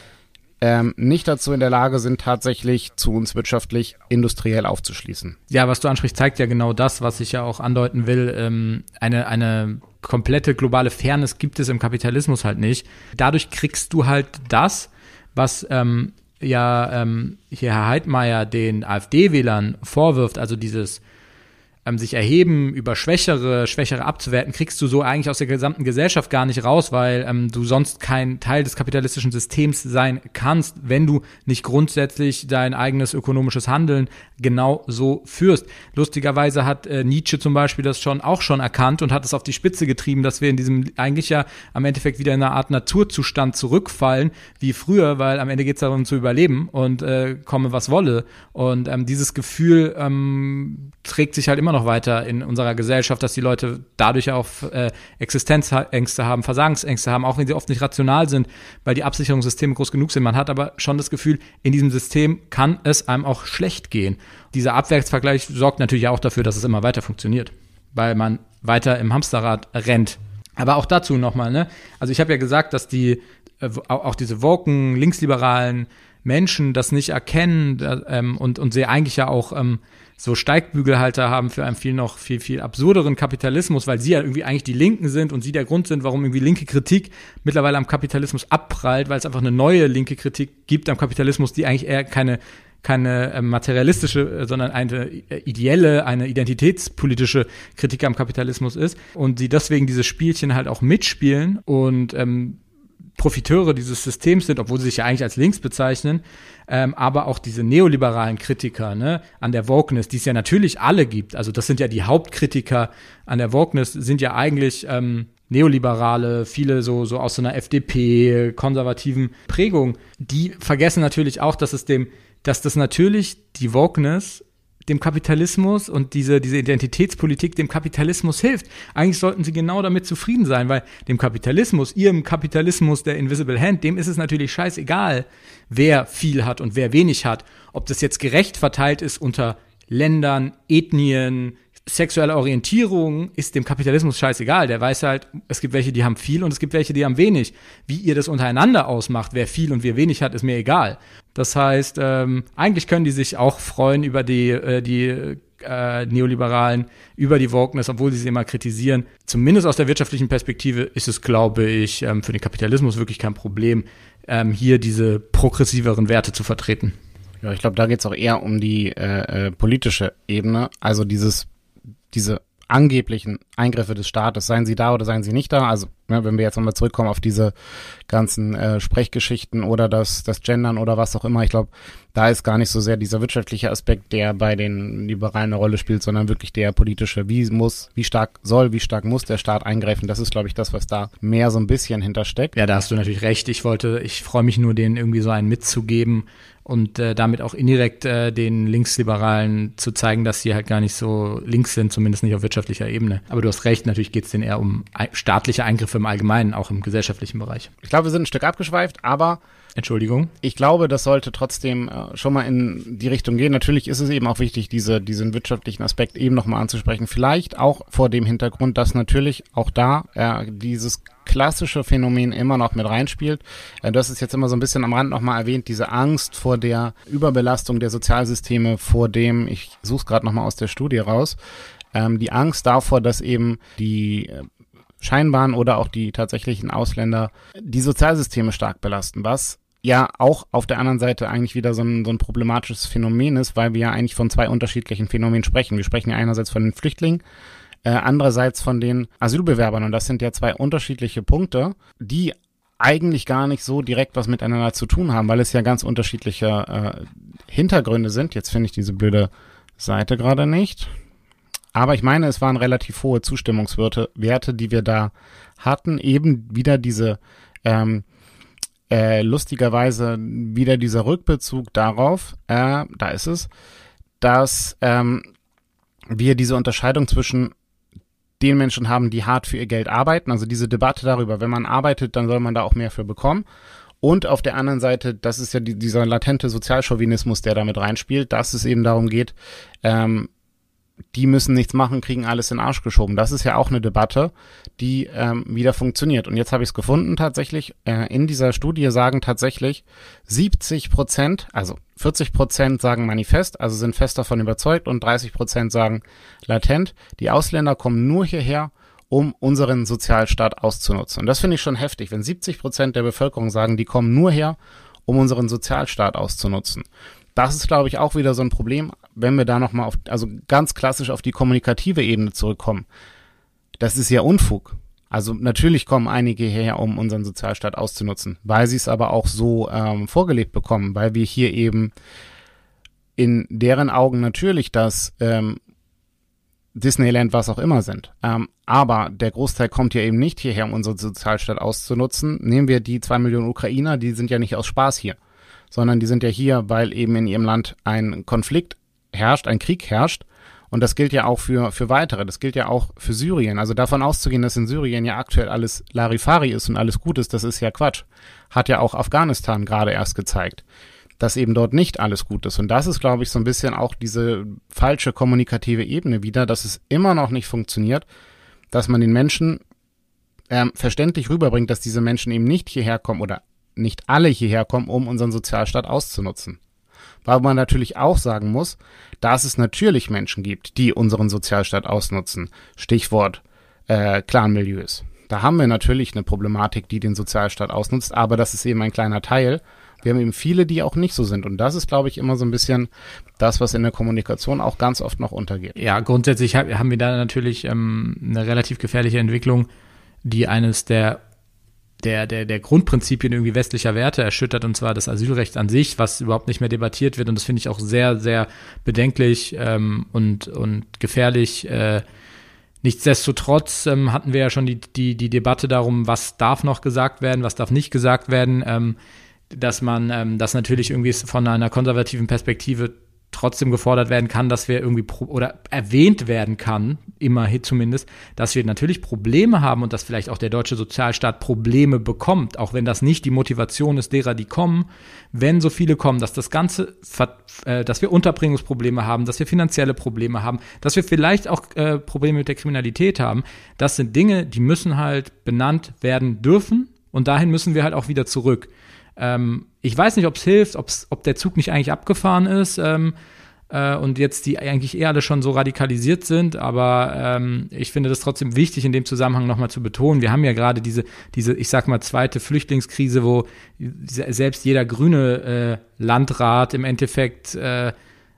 S2: ähm, nicht dazu in der Lage sind, tatsächlich zu uns wirtschaftlich, industriell aufzuschließen.
S3: Ja, was du ansprichst, zeigt ja genau das, was ich ja auch andeuten will. Ähm, eine, eine komplette globale Fairness gibt es im Kapitalismus halt nicht. Dadurch kriegst du halt das, was ähm, ja ähm, hier Herr Heidmeier den AfD-Wählern vorwirft, also dieses ähm, sich erheben, über Schwächere, Schwächere abzuwerten, kriegst du so eigentlich aus der gesamten Gesellschaft gar nicht raus, weil ähm, du sonst kein Teil des kapitalistischen Systems sein kannst, wenn du nicht grundsätzlich dein eigenes ökonomisches Handeln genau so führst. Lustigerweise hat äh, Nietzsche zum Beispiel das schon auch schon erkannt und hat es auf die Spitze getrieben, dass wir in diesem eigentlich ja am Endeffekt wieder in eine Art Naturzustand zurückfallen, wie früher, weil am Ende geht es darum zu überleben und äh, komme was wolle. Und ähm, dieses Gefühl ähm, trägt sich halt immer noch weiter in unserer Gesellschaft, dass die Leute dadurch auch äh, Existenzängste haben, Versagensängste haben, auch wenn sie oft nicht rational sind, weil die Absicherungssysteme groß genug sind. Man hat aber schon das Gefühl, in diesem System kann es einem auch schlecht gehen. Dieser Abwärtsvergleich sorgt natürlich auch dafür, dass es immer weiter funktioniert, weil man weiter im Hamsterrad rennt. Aber auch dazu nochmal, ne? Also ich habe ja gesagt, dass die äh, auch diese woken, linksliberalen Menschen das nicht erkennen äh, ähm, und, und sie eigentlich ja auch ähm, so Steigbügelhalter haben für einen viel noch viel, viel absurderen Kapitalismus, weil sie ja irgendwie eigentlich die Linken sind und sie der Grund sind, warum irgendwie linke Kritik mittlerweile am Kapitalismus abprallt, weil es einfach eine neue linke Kritik gibt am Kapitalismus, die eigentlich eher keine keine äh, materialistische, sondern eine äh, ideelle, eine identitätspolitische Kritik am Kapitalismus ist und sie deswegen dieses Spielchen halt auch mitspielen und ähm, Profiteure dieses Systems sind, obwohl sie sich ja eigentlich als links bezeichnen, ähm, aber auch diese neoliberalen Kritiker, ne, an der Wokeness, die es ja natürlich alle gibt, also das sind ja die Hauptkritiker an der Wokeness, sind ja eigentlich ähm, Neoliberale, viele so, so aus so einer F D P, konservativen Prägung, die vergessen natürlich auch, dass es dem, dass das natürlich die Wokeness dem Kapitalismus und diese, diese Identitätspolitik dem Kapitalismus hilft. Eigentlich sollten sie genau damit zufrieden sein, weil dem Kapitalismus, ihrem Kapitalismus der Invisible Hand, dem ist es natürlich scheißegal, wer viel hat und wer wenig hat. Ob das jetzt gerecht verteilt ist unter Ländern, Ethnien, sexuelle Orientierung, ist dem Kapitalismus scheißegal. Der weiß halt, es gibt welche, die haben viel und es gibt welche, die haben wenig. Wie ihr das untereinander ausmacht, wer viel und wer wenig hat, ist mir egal. Das heißt, ähm, eigentlich können die sich auch freuen über die, äh, die äh, Neoliberalen, über die Wokeness, obwohl sie sie immer kritisieren. Zumindest aus der wirtschaftlichen Perspektive ist es, glaube ich, ähm, für den Kapitalismus wirklich kein Problem, ähm, hier diese progressiveren Werte zu vertreten.
S2: Ja, ich glaube, da geht es auch eher um die äh, äh, politische Ebene, also dieses diese angeblichen Eingriffe des Staates, seien sie da oder seien sie nicht da, also Ja, wenn wir jetzt nochmal zurückkommen auf diese ganzen äh, Sprechgeschichten oder das, das Gendern oder was auch immer, ich glaube, da ist gar nicht so sehr dieser wirtschaftliche Aspekt, der bei den Liberalen eine Rolle spielt, sondern wirklich der politische, wie muss, wie stark soll, wie stark muss der Staat eingreifen. Das ist, glaube ich, das, was da mehr so ein bisschen hintersteckt.
S3: Ja, da hast du natürlich recht. Ich wollte, ich freue mich nur, denen irgendwie so einen mitzugeben und äh, damit auch indirekt äh, den Linksliberalen zu zeigen, dass sie halt gar nicht so links sind, zumindest nicht auf wirtschaftlicher Ebene. Aber du hast recht, natürlich geht es denen eher um staatliche Eingriffe im Allgemeinen, auch im gesellschaftlichen Bereich.
S2: Ich glaube, wir sind ein Stück abgeschweift, aber
S3: Entschuldigung.
S2: Ich glaube, das sollte trotzdem äh, schon mal in die Richtung gehen. Natürlich ist es eben auch wichtig, diese, diesen wirtschaftlichen Aspekt eben nochmal anzusprechen. Vielleicht auch vor dem Hintergrund, dass natürlich auch da äh, dieses klassische Phänomen immer noch mit reinspielt. Äh, du hast es jetzt immer so ein bisschen am Rand nochmal erwähnt, diese Angst vor der Überbelastung der Sozialsysteme, vor dem, ich suche es gerade nochmal aus der Studie raus, ähm, die Angst davor, dass eben die äh, scheinbaren oder auch die tatsächlichen Ausländer die Sozialsysteme stark belasten, was ja auch auf der anderen Seite eigentlich wieder so ein, so ein problematisches Phänomen ist, weil wir ja eigentlich von zwei unterschiedlichen Phänomenen sprechen. Wir sprechen ja einerseits von den Flüchtlingen, äh, andererseits von den Asylbewerbern und das sind ja zwei unterschiedliche Punkte, die eigentlich gar nicht so direkt was miteinander zu tun haben, weil es ja ganz unterschiedliche äh, Hintergründe sind. Jetzt finde ich diese blöde Seite gerade nicht. Aber ich meine, es waren relativ hohe Zustimmungswerte, Werte, die wir da hatten. Eben wieder diese, ähm, äh, lustigerweise wieder dieser Rückbezug darauf, äh, da ist es, dass ähm, wir diese Unterscheidung zwischen den Menschen haben, die hart für ihr Geld arbeiten. Also diese Debatte darüber, wenn man arbeitet, dann soll man da auch mehr für bekommen. Und auf der anderen Seite, das ist ja die, dieser latente Sozialchauvinismus, der damit reinspielt, dass es eben darum geht, ähm, die müssen nichts machen, kriegen alles in den Arsch geschoben. Das ist ja auch eine Debatte, die ähm, wieder funktioniert. Und jetzt habe ich es gefunden tatsächlich. Äh, in dieser Studie sagen tatsächlich siebzig Prozent, also vierzig Prozent sagen manifest, also sind fest davon überzeugt und dreißig Prozent sagen latent. Die Ausländer kommen nur hierher, um unseren Sozialstaat auszunutzen. Und das finde ich schon heftig, wenn siebzig Prozent der Bevölkerung sagen, die kommen nur her, um unseren Sozialstaat auszunutzen. Das ist, glaube ich, auch wieder so ein Problem, wenn wir da nochmal auf, also ganz klassisch auf die kommunikative Ebene zurückkommen. Das ist ja Unfug. Also natürlich kommen einige hierher, um unseren Sozialstaat auszunutzen, weil sie es aber auch so ähm, vorgelebt bekommen, weil wir hier eben in deren Augen natürlich das ähm, Disneyland, was auch immer sind. Ähm, aber der Großteil kommt ja eben nicht hierher, um unseren Sozialstaat auszunutzen. Nehmen wir die zwei Millionen Ukrainer, die sind ja nicht aus Spaß hier, sondern die sind ja hier, weil eben in ihrem Land ein Konflikt herrscht, ein Krieg herrscht. Und das gilt ja auch für, für weitere. Das gilt ja auch für Syrien. Also davon auszugehen, dass in Syrien ja aktuell alles Larifari ist und alles gut ist, das ist ja Quatsch. Hat ja auch Afghanistan gerade erst gezeigt, dass eben dort nicht alles gut ist. Und das ist, glaube ich, so ein bisschen auch diese falsche kommunikative Ebene wieder, dass es immer noch nicht funktioniert, dass man den Menschen ähm, verständlich rüberbringt, dass diese Menschen eben nicht hierher kommen oder nicht alle hierher kommen, um unseren Sozialstaat auszunutzen. Weil man natürlich auch sagen muss, dass es natürlich Menschen gibt, die unseren Sozialstaat ausnutzen. Stichwort äh, Clanmilieus. Da haben wir natürlich eine Problematik, die den Sozialstaat ausnutzt, aber das ist eben ein kleiner Teil. Wir haben eben viele, die auch nicht so sind. Und das ist, glaube ich, immer so ein bisschen das, was in der Kommunikation auch ganz oft noch untergeht.
S3: Ja, grundsätzlich haben wir da natürlich ähm, eine relativ gefährliche Entwicklung, die eines der Der, der, der Grundprinzipien irgendwie westlicher Werte erschüttert, und zwar das Asylrecht an sich, was überhaupt nicht mehr debattiert wird. Und das finde ich auch sehr, sehr bedenklich ähm, und, und gefährlich. Äh, nichtsdestotrotz ähm, hatten wir ja schon die, die, die Debatte darum, was darf noch gesagt werden, was darf nicht gesagt werden, ähm, dass man ähm, das natürlich irgendwie von einer konservativen Perspektive trotzdem gefordert werden kann, dass wir irgendwie pro- oder erwähnt werden kann, immerhin zumindest, dass wir natürlich Probleme haben und dass vielleicht auch der deutsche Sozialstaat Probleme bekommt, auch wenn das nicht die Motivation ist derer, die kommen, wenn so viele kommen, dass das Ganze, äh, dass wir Unterbringungsprobleme haben, dass wir finanzielle Probleme haben, dass wir vielleicht auch äh, Probleme mit der Kriminalität haben. Das sind Dinge, die müssen halt benannt werden dürfen und dahin müssen wir halt auch wieder zurück. Ähm, ich weiß nicht, ob es hilft, ob's, ob der Zug nicht eigentlich abgefahren ist ähm, äh, und jetzt die eigentlich eher alle schon so radikalisiert sind, aber ähm, ich finde das trotzdem wichtig, in dem Zusammenhang nochmal zu betonen. Wir haben ja gerade diese, diese, ich sag mal, zweite Flüchtlingskrise, wo selbst jeder grüne äh, Landrat im Endeffekt äh,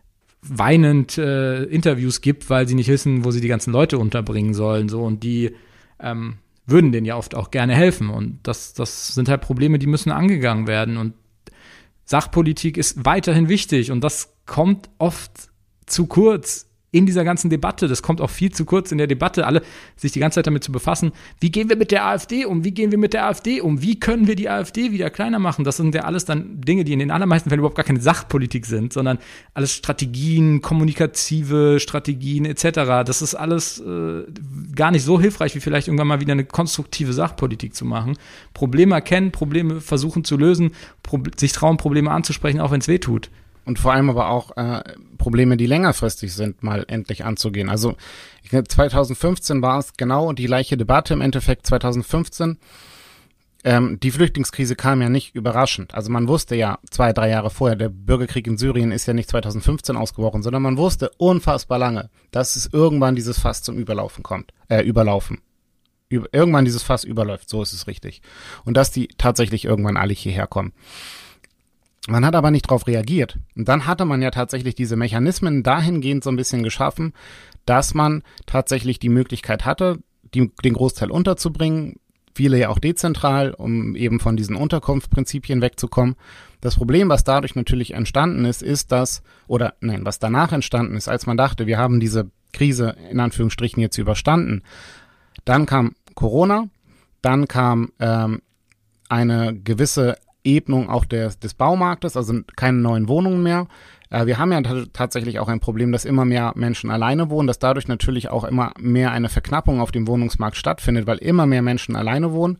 S3: weinend äh, Interviews gibt, weil sie nicht wissen, wo sie die ganzen Leute unterbringen sollen, so, und die ähm, würden denen ja oft auch gerne helfen. Und das, das sind halt Probleme, die müssen angegangen werden. Und Sachpolitik ist weiterhin wichtig. Und das kommt oft zu kurz in dieser ganzen Debatte. Das kommt auch viel zu kurz in der Debatte, alle sich die ganze Zeit damit zu befassen, wie gehen wir mit der AfD um, wie gehen wir mit der AfD um, wie können wir die AfD wieder kleiner machen. Das sind ja alles dann Dinge, die in den allermeisten Fällen überhaupt gar keine Sachpolitik sind, sondern alles Strategien, kommunikative Strategien et cetera. Das ist alles äh, gar nicht so hilfreich, wie vielleicht irgendwann mal wieder eine konstruktive Sachpolitik zu machen. Probleme erkennen, Probleme versuchen zu lösen, Prob- sich trauen, Probleme anzusprechen, auch wenn es weh tut.
S2: Und vor allem aber auch äh, Probleme, die längerfristig sind, mal endlich anzugehen. Also ich glaube, zwanzig fünfzehn war es genau die gleiche Debatte im Endeffekt. zwanzig fünfzehn, ähm, die Flüchtlingskrise kam ja nicht überraschend. Also man wusste ja zwei, drei Jahre vorher, der Bürgerkrieg in Syrien ist ja nicht zwanzig fünfzehn ausgebrochen, sondern man wusste unfassbar lange, dass es irgendwann dieses Fass zum Überlaufen kommt, äh, überlaufen. Über, irgendwann dieses Fass überläuft, so ist es richtig. Und dass die tatsächlich irgendwann alle hierher kommen. Man hat aber nicht darauf reagiert. Und dann hatte man ja tatsächlich diese Mechanismen dahingehend so ein bisschen geschaffen, dass man tatsächlich die Möglichkeit hatte, die, den Großteil unterzubringen, viele ja auch dezentral, um eben von diesen Unterkunftsprinzipien wegzukommen. Das Problem, was dadurch natürlich entstanden ist, ist, dass, oder nein, was danach entstanden ist, als man dachte, wir haben diese Krise in Anführungsstrichen jetzt überstanden, dann kam Corona, dann kam ähm, eine gewisse Ebnung auch des, des Baumarktes, also keine neuen Wohnungen mehr. Äh, wir haben ja t- tatsächlich auch ein Problem, dass immer mehr Menschen alleine wohnen, dass dadurch natürlich auch immer mehr eine Verknappung auf dem Wohnungsmarkt stattfindet, weil immer mehr Menschen alleine wohnen.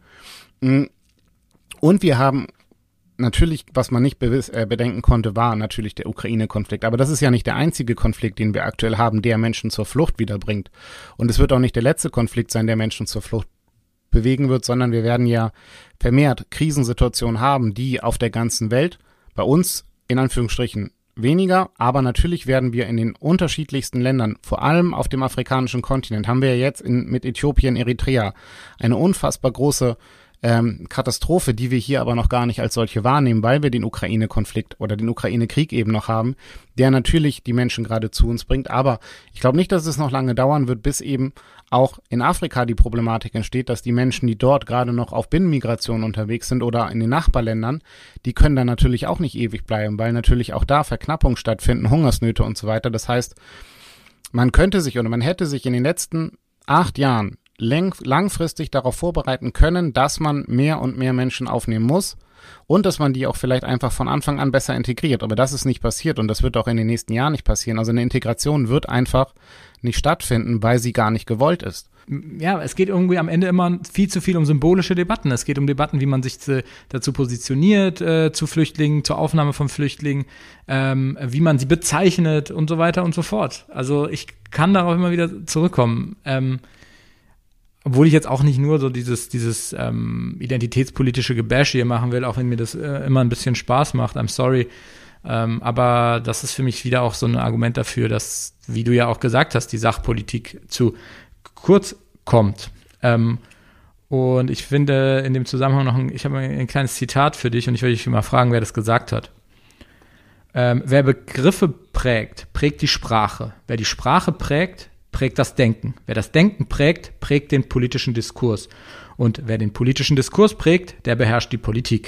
S2: Und wir haben natürlich, was man nicht bewiss, äh, bedenken konnte, war natürlich der Ukraine-Konflikt. Aber das ist ja nicht der einzige Konflikt, den wir aktuell haben, der Menschen zur Flucht wiederbringt. Und es wird auch nicht der letzte Konflikt sein, der Menschen zur Flucht bewegen wird, sondern wir werden ja vermehrt Krisensituationen haben, die auf der ganzen Welt, bei uns in Anführungsstrichen weniger, aber natürlich werden wir in den unterschiedlichsten Ländern, vor allem auf dem afrikanischen Kontinent, haben wir ja jetzt in, mit Äthiopien, Eritrea eine unfassbar große ähm, Katastrophe, die wir hier aber noch gar nicht als solche wahrnehmen, weil wir den Ukraine-Konflikt oder den Ukraine-Krieg eben noch haben, der natürlich die Menschen gerade zu uns bringt. Aber ich glaube nicht, dass es noch lange dauern wird, bis eben auch in Afrika die Problematik entsteht, dass die Menschen, die dort gerade noch auf Binnenmigration unterwegs sind oder in den Nachbarländern, die können dann natürlich auch nicht ewig bleiben, weil natürlich auch da Verknappungen stattfinden, Hungersnöte und so weiter. Das heißt, man könnte sich oder man hätte sich in den letzten acht Jahren lang, langfristig darauf vorbereiten können, dass man mehr und mehr Menschen aufnehmen muss und dass man die auch vielleicht einfach von Anfang an besser integriert. Aber das ist nicht passiert und das wird auch in den nächsten Jahren nicht passieren. Also eine Integration wird einfach nicht stattfinden, weil sie gar nicht gewollt ist.
S3: Ja, es geht irgendwie am Ende immer viel zu viel um symbolische Debatten. Es geht um Debatten, wie man sich zu, dazu positioniert, äh, zu Flüchtlingen, zur Aufnahme von Flüchtlingen, ähm, wie man sie bezeichnet und so weiter und so fort. Also ich kann darauf immer wieder zurückkommen. Ähm, Obwohl ich jetzt auch nicht nur so dieses, dieses ähm, identitätspolitische Gebash hier machen will, auch wenn mir das äh, immer ein bisschen Spaß macht, I'm sorry. Ähm, aber das ist für mich wieder auch so ein Argument dafür, dass, wie du ja auch gesagt hast, die Sachpolitik zu kurz kommt. Ähm, und ich finde in dem Zusammenhang noch, ein, ich habe ein kleines Zitat für dich und ich will dich mal fragen, wer das gesagt hat. Ähm, wer Begriffe prägt, prägt die Sprache. Wer die Sprache prägt, prägt das Denken. Wer das Denken prägt, prägt den politischen Diskurs. Und wer den politischen Diskurs prägt, der beherrscht die Politik.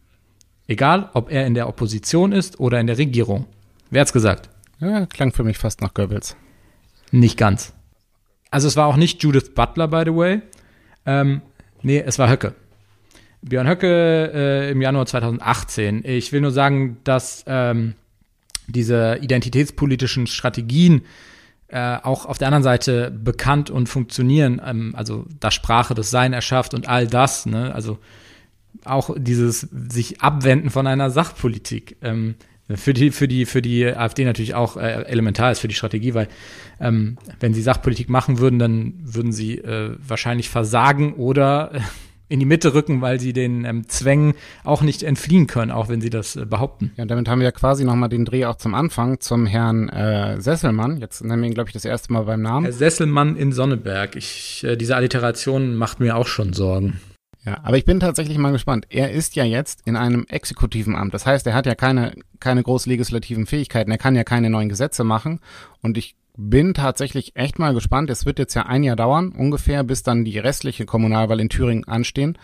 S3: Egal, ob er in der Opposition ist oder in der Regierung. Wer hat's gesagt?
S2: Ja, klang für mich fast nach Goebbels.
S3: Nicht ganz. Also es war auch nicht Judith Butler, by the way. Ähm, nee, es war Höcke. Björn Höcke äh, im Januar zwanzig achtzehn. Ich will nur sagen, dass ähm, diese identitätspolitischen Strategien äh, auch auf der anderen Seite bekannt und funktionieren. Ähm, also, dass Sprache das Sein erschafft und all das, ne? Also auch dieses sich abwenden von einer Sachpolitik. Ähm, für die, für die, für die AfD natürlich auch äh, elementar ist für die Strategie, weil ähm, wenn sie Sachpolitik machen würden, dann würden sie äh, wahrscheinlich versagen oder äh, in die Mitte rücken, weil sie den ähm, Zwängen auch nicht entfliehen können, auch wenn sie das äh, behaupten.
S2: Ja, damit haben wir ja quasi nochmal den Dreh auch zum Anfang zum Herrn äh, Sesselmann. Jetzt nennen wir ihn, glaube ich, das erste Mal beim Namen.
S3: Herr Sesselmann in Sonneberg. Ich, äh, diese Alliteration macht mir auch schon Sorgen.
S2: Ja, aber ich bin tatsächlich mal gespannt. Er ist ja jetzt in einem exekutiven Amt. Das heißt, er hat ja keine, keine groß legislativen Fähigkeiten. Er kann ja keine neuen Gesetze machen. Und ich bin tatsächlich echt mal gespannt. Es wird jetzt ja ein Jahr dauern, ungefähr, bis dann die restliche Kommunalwahl in Thüringen anstehen,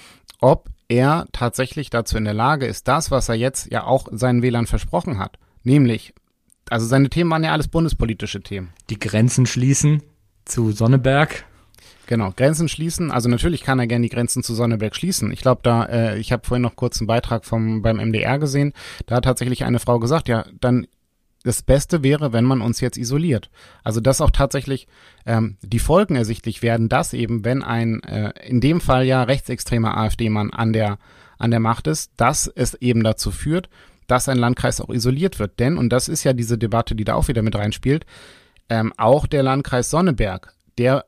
S2: ob er tatsächlich dazu in der Lage ist, das, was er jetzt ja auch seinen Wählern versprochen hat, nämlich, also seine Themen waren ja alles bundespolitische Themen.
S3: Die Grenzen schließen zu Sonneberg.
S2: Genau, Grenzen schließen. Also natürlich kann er gerne die Grenzen zu Sonneberg schließen. Ich glaube, da, äh, ich habe vorhin noch kurz einen Beitrag vom beim M D R gesehen. Da hat tatsächlich eine Frau gesagt, ja, dann das Beste wäre, wenn man uns jetzt isoliert. Also dass auch tatsächlich ähm, die Folgen ersichtlich werden, dass eben, wenn ein äh, in dem Fall ja rechtsextremer AfD-Mann an der an der Macht ist, dass es eben dazu führt, dass ein Landkreis auch isoliert wird. Denn, und das ist ja diese Debatte, die da auch wieder mit reinspielt, ähm, auch der Landkreis Sonneberg, der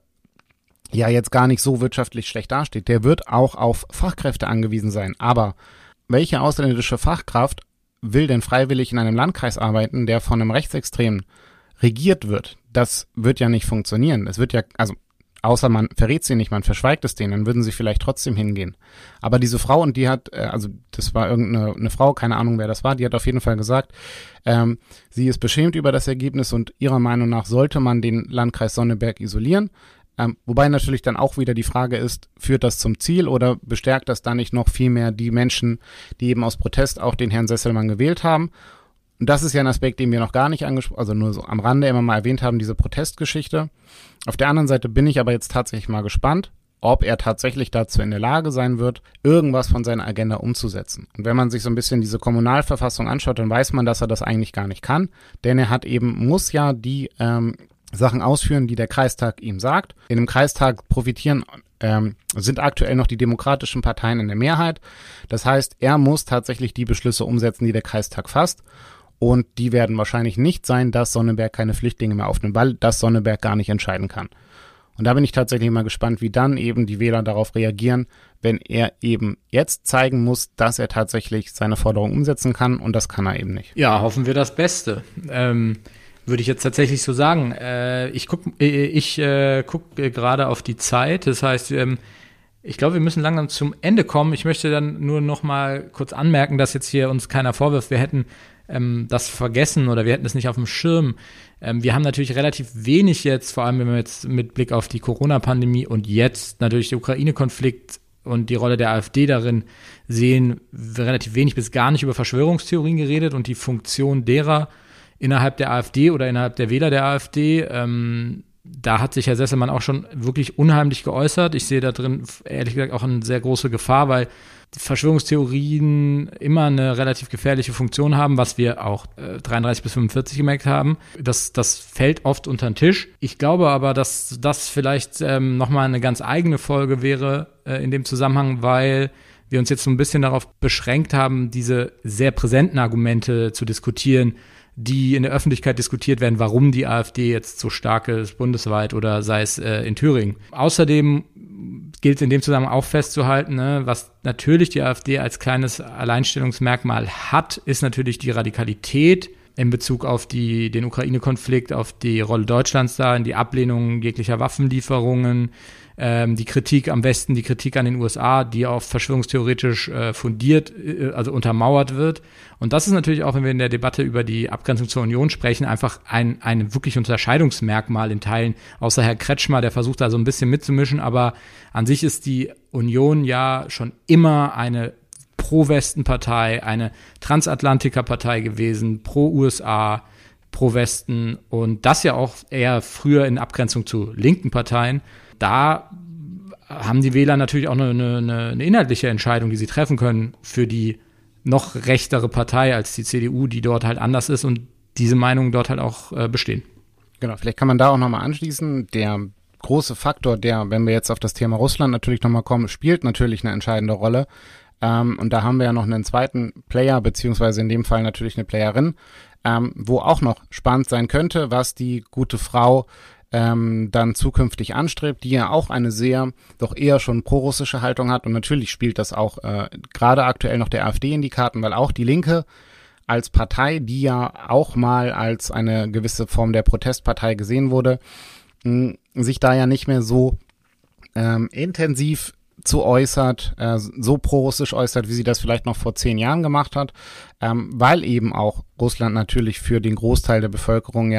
S2: ja jetzt gar nicht so wirtschaftlich schlecht dasteht, der wird auch auf Fachkräfte angewiesen sein. Aber welche ausländische Fachkraft will denn freiwillig in einem Landkreis arbeiten, der von einem Rechtsextremen regiert wird? Das wird ja nicht funktionieren. Es wird ja, also außer man verrät sie nicht, man verschweigt es denen, dann würden sie vielleicht trotzdem hingehen. Aber diese Frau, und die hat, also das war irgendeine eine Frau, keine Ahnung, wer das war, die hat auf jeden Fall gesagt, ähm, sie ist beschämt über das Ergebnis und ihrer Meinung nach sollte man den Landkreis Sonneberg isolieren. Ähm, wobei natürlich dann auch wieder die Frage ist, führt das zum Ziel oder bestärkt das dann nicht noch viel mehr die Menschen, die eben aus Protest auch den Herrn Sesselmann gewählt haben? Und das ist ja ein Aspekt, den wir noch gar nicht angesprochen, also nur so am Rande immer mal erwähnt haben, diese Protestgeschichte. Auf der anderen Seite bin ich aber jetzt tatsächlich mal gespannt, ob er tatsächlich dazu in der Lage sein wird, irgendwas von seiner Agenda umzusetzen. Und wenn man sich so ein bisschen diese Kommunalverfassung anschaut, dann weiß man, dass er das eigentlich gar nicht kann, denn er hat eben, muss ja die ähm, Sachen ausführen, die der Kreistag ihm sagt. In dem Kreistag profitieren, ähm, sind aktuell noch die demokratischen Parteien in der Mehrheit. Das heißt, er muss tatsächlich die Beschlüsse umsetzen, die der Kreistag fasst. Und die werden wahrscheinlich nicht sein, dass Sonneberg keine Flüchtlinge mehr aufnimmt, weil das Sonneberg gar nicht entscheiden kann. Und da bin ich tatsächlich mal gespannt, wie dann eben die Wähler darauf reagieren, wenn er eben jetzt zeigen muss, dass er tatsächlich seine Forderung umsetzen kann. Und das kann er eben nicht.
S3: Ja, hoffen wir das Beste. Ähm Würde ich jetzt tatsächlich so sagen. Äh, ich guck, äh, ich äh, gucke gerade auf die Zeit. Das heißt, ähm, ich glaube, wir müssen langsam zum Ende kommen. Ich möchte dann nur noch mal kurz anmerken, dass jetzt hier uns keiner vorwirft, wir hätten ähm, das vergessen oder wir hätten es nicht auf dem Schirm. Ähm, wir haben natürlich relativ wenig jetzt, vor allem wenn wir jetzt mit Blick auf die Corona-Pandemie und jetzt natürlich der Ukraine-Konflikt und die Rolle der AfD darin sehen, relativ wenig bis gar nicht über Verschwörungstheorien geredet und die Funktion derer innerhalb der AfD oder innerhalb der Wähler der AfD. Ähm, da hat sich Herr Sesselmann auch schon wirklich unheimlich geäußert. Ich sehe da drin ehrlich gesagt auch eine sehr große Gefahr, weil die Verschwörungstheorien immer eine relativ gefährliche Funktion haben, was wir auch äh, dreiunddreißig bis fünfundvierzig gemerkt haben. Das, das fällt oft unter den Tisch. Ich glaube aber, dass das vielleicht ähm, nochmal eine ganz eigene Folge wäre äh, in dem Zusammenhang, weil wir uns jetzt so ein bisschen darauf beschränkt haben, diese sehr präsenten Argumente zu diskutieren, die in der Öffentlichkeit diskutiert werden, warum die AfD jetzt so stark ist bundesweit oder sei es äh, in Thüringen. Außerdem gilt in dem Zusammenhang auch festzuhalten, ne, was natürlich die AfD als kleines Alleinstellungsmerkmal hat, ist natürlich die Radikalität in Bezug auf die, den Ukraine-Konflikt, auf die Rolle Deutschlands da, in die Ablehnung jeglicher Waffenlieferungen, ähm, die Kritik am Westen, die Kritik an den U S A, die auch verschwörungstheoretisch äh, fundiert, äh, also untermauert wird. Und das ist natürlich auch, wenn wir in der Debatte über die Abgrenzung zur Union sprechen, einfach ein, ein wirklich Unterscheidungsmerkmal in Teilen, außer Herr Kretschmer, der versucht da so ein bisschen mitzumischen, aber an sich ist die Union ja schon immer eine Pro-Westen-Partei, eine Transatlantiker-Partei gewesen, pro-U S A, pro-Westen und das ja auch eher früher in Abgrenzung zu linken Parteien. Da haben die Wähler natürlich auch eine, eine, eine inhaltliche Entscheidung, die sie treffen können für die noch rechtere Partei als die C D U, die dort halt anders ist und diese Meinungen dort halt auch äh, bestehen.
S2: Genau, vielleicht kann man da auch nochmal anschließen. Der große Faktor, der, wenn wir jetzt auf das Thema Russland natürlich nochmal kommen, spielt natürlich eine entscheidende Rolle. Ähm, und da haben wir ja noch einen zweiten Player, beziehungsweise in dem Fall natürlich eine Playerin, ähm, wo auch noch spannend sein könnte, was die gute Frau ähm, dann zukünftig anstrebt, die ja auch eine sehr, doch eher schon pro-russische Haltung hat. Und natürlich spielt das auch äh, gerade aktuell noch der AfD in die Karten, weil auch die Linke als Partei, die ja auch mal als eine gewisse Form der Protestpartei gesehen wurde, mh, sich da ja nicht mehr so ähm, intensiv zu äußert, äh, so pro-russisch äußert, wie sie das vielleicht noch vor zehn Jahren gemacht hat, ähm, weil eben auch Russland natürlich für den Großteil der Bevölkerung ja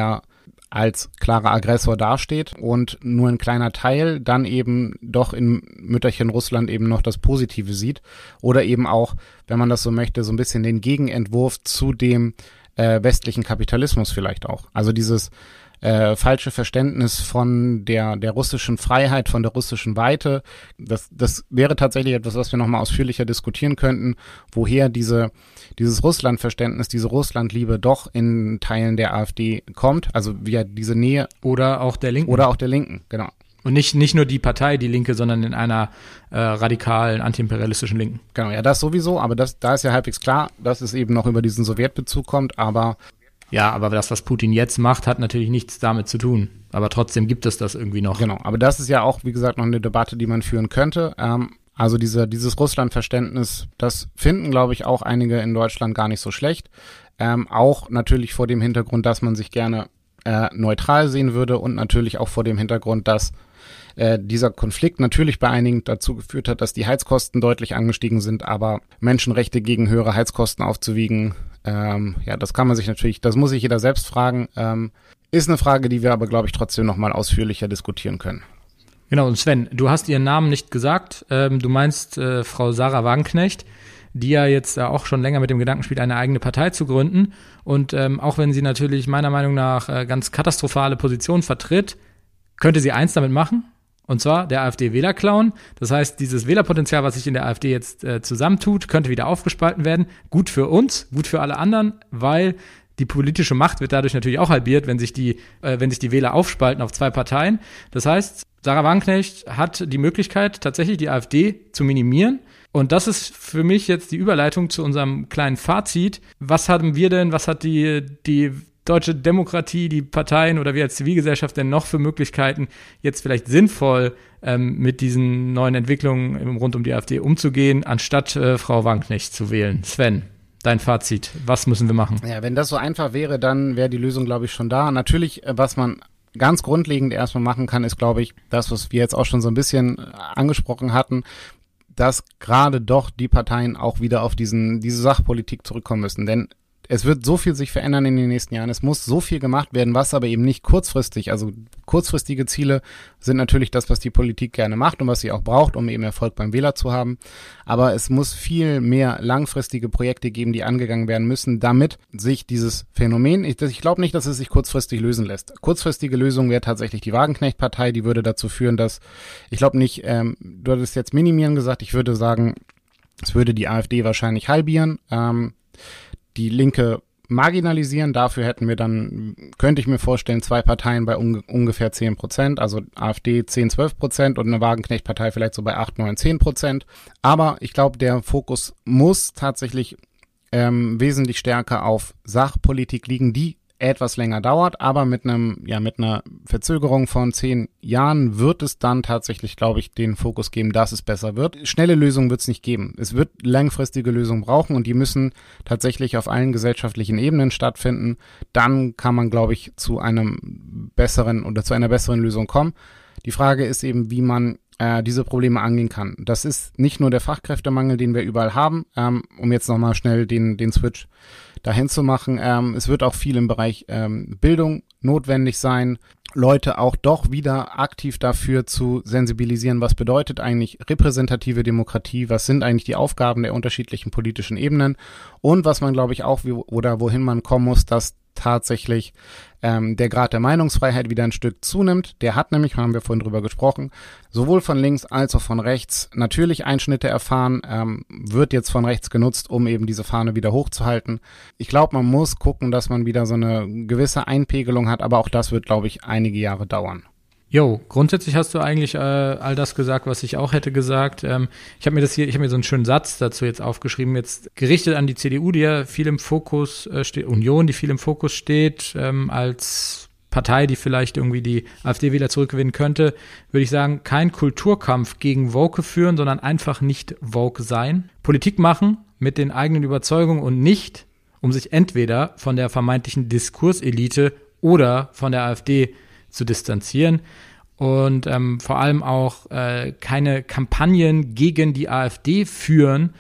S2: als klarer Aggressor dasteht und nur ein kleiner Teil dann eben doch in Mütterchen Russland eben noch das Positive sieht oder eben auch, wenn man das so möchte, so ein bisschen den Gegenentwurf zu dem äh, westlichen Kapitalismus vielleicht auch. Also dieses äh, falsche Verständnis von der der russischen Freiheit, von der russischen Weite, das das wäre tatsächlich etwas, was wir nochmal ausführlicher diskutieren könnten, woher diese dieses Russland-Verständnis, diese Russlandliebe doch in Teilen der AfD kommt, also via diese Nähe.
S3: Oder auch der Linken.
S2: Oder auch der Linken, genau.
S3: Und nicht, nicht nur die Partei, die Linke, sondern in einer äh, radikalen, antiimperialistischen Linken.
S2: Genau, ja, das sowieso, aber das, da ist ja halbwegs klar, dass es eben noch über diesen Sowjetbezug kommt, aber
S3: ja, aber das, was Putin jetzt macht, hat natürlich nichts damit zu tun. Aber trotzdem gibt es das irgendwie noch.
S2: Genau, aber das ist ja auch, wie gesagt, noch eine Debatte, die man führen könnte. Ähm, also diese, dieses Russland-Verständnis, das finden, glaube ich, auch einige in Deutschland gar nicht so schlecht. Ähm, auch natürlich vor dem Hintergrund, dass man sich gerne äh, neutral sehen würde und natürlich auch vor dem Hintergrund, dass äh, dieser Konflikt natürlich bei einigen dazu geführt hat, dass die Heizkosten deutlich angestiegen sind, aber Menschenrechte gegen höhere Heizkosten aufzuwiegen, ähm, ja, das kann man sich natürlich, das muss sich jeder selbst fragen. Ähm, ist eine Frage, die wir aber, glaube ich, trotzdem nochmal ausführlicher diskutieren können.
S3: Genau, und Sven, du hast ihren Namen nicht gesagt. Ähm, du meinst äh, Frau Sahra Wagenknecht, die ja jetzt äh, auch schon länger mit dem Gedanken spielt, eine eigene Partei zu gründen. Und ähm, auch wenn sie natürlich meiner Meinung nach äh, ganz katastrophale Positionen vertritt, könnte sie eins damit machen, und zwar der AfD-Wähler klauen. Das heißt, dieses Wählerpotenzial, was sich in der AfD jetzt äh, zusammentut, könnte wieder aufgespalten werden. Gut für uns, gut für alle anderen, weil die politische Macht wird dadurch natürlich auch halbiert, wenn sich die, äh, wenn sich die Wähler aufspalten auf zwei Parteien. Das heißt, Sahra Wagenknecht hat die Möglichkeit, tatsächlich die AfD zu minimieren. Und das ist für mich jetzt die Überleitung zu unserem kleinen Fazit. Was haben wir denn, was hat die, die deutsche Demokratie, die Parteien oder wir als Zivilgesellschaft denn noch für Möglichkeiten, jetzt vielleicht sinnvoll ähm, mit diesen neuen Entwicklungen rund um die AfD umzugehen, anstatt äh, Frau Wagenknecht zu wählen? Sven, dein Fazit, was müssen wir machen?
S2: Ja, wenn das so einfach wäre, dann wäre die Lösung, glaube ich, schon da. Natürlich, was man ganz grundlegend erstmal machen kann, ist, glaube ich, das, was wir jetzt auch schon so ein bisschen angesprochen hatten, dass gerade doch die Parteien auch wieder auf diesen diese Sachpolitik zurückkommen müssen. Denn es wird so viel sich verändern in den nächsten Jahren. Es muss so viel gemacht werden, was aber eben nicht kurzfristig, also kurzfristige Ziele sind natürlich das, was die Politik gerne macht und was sie auch braucht, um eben Erfolg beim Wähler zu haben. Aber es muss viel mehr langfristige Projekte geben, die angegangen werden müssen, damit sich dieses Phänomen, ich, ich glaube nicht, dass es sich kurzfristig lösen lässt. Kurzfristige Lösung wäre tatsächlich die Wagenknecht-Partei, die würde dazu führen, dass, ich glaube nicht, ähm, du hattest jetzt minimieren gesagt, ich würde sagen, es würde die AfD wahrscheinlich halbieren, ähm, die Linke marginalisieren. Dafür hätten wir dann, könnte ich mir vorstellen, zwei Parteien bei un- ungefähr zehn Prozent, also AfD zehn, zwölf Prozent und eine Wagenknecht-Partei vielleicht so bei acht, neun, zehn Prozent. Aber ich glaube, der Fokus muss tatsächlich ähm, wesentlich stärker auf Sachpolitik liegen, die etwas länger dauert, aber mit einem, ja, mit einer Verzögerung von zehn Jahren wird es dann tatsächlich, glaube ich, den Fokus geben, dass es besser wird. Schnelle Lösungen wird es nicht geben. Es wird langfristige Lösungen brauchen und die müssen tatsächlich auf allen gesellschaftlichen Ebenen stattfinden. Dann kann man, glaube ich, zu einem besseren oder zu einer besseren Lösung kommen. Die Frage ist eben, wie man äh, diese Probleme angehen kann. Das ist nicht nur der Fachkräftemangel, den wir überall haben, ähm, um jetzt nochmal schnell den, den Switch dahin zu machen. Ähm, es wird auch viel im Bereich ähm, Bildung notwendig sein, Leute auch doch wieder aktiv dafür zu sensibilisieren, was bedeutet eigentlich repräsentative Demokratie, was sind eigentlich die Aufgaben der unterschiedlichen politischen Ebenen und was man, glaube ich, auch, wie, oder wohin man kommen muss, dass tatsächlich ähm, der Grad der Meinungsfreiheit wieder ein Stück zunimmt. Der hat nämlich, haben wir vorhin drüber gesprochen, sowohl von links als auch von rechts natürlich Einschnitte erfahren, ähm, wird jetzt von rechts genutzt, um eben diese Fahne wieder hochzuhalten. Ich glaube, man muss gucken, dass man wieder so eine gewisse Einpegelung hat, aber auch das wird, glaube ich, einige Jahre dauern.
S3: Jo, grundsätzlich hast du eigentlich äh, all das gesagt, was ich auch hätte gesagt. Ähm, ich habe mir das hier, ich habe mir so einen schönen Satz dazu jetzt aufgeschrieben, jetzt gerichtet an die C D U, die ja viel im Fokus äh, steht, Union, die viel im Fokus steht, ähm, als Partei, die vielleicht irgendwie die AfD-Wähler zurückgewinnen könnte, würde ich sagen, kein Kulturkampf gegen Woke führen, sondern einfach nicht Woke sein. Politik machen mit den eigenen Überzeugungen und nicht, um sich entweder von der vermeintlichen Diskurselite oder von der AfD zu distanzieren und ähm, vor allem auch äh, keine Kampagnen gegen die AfD führen,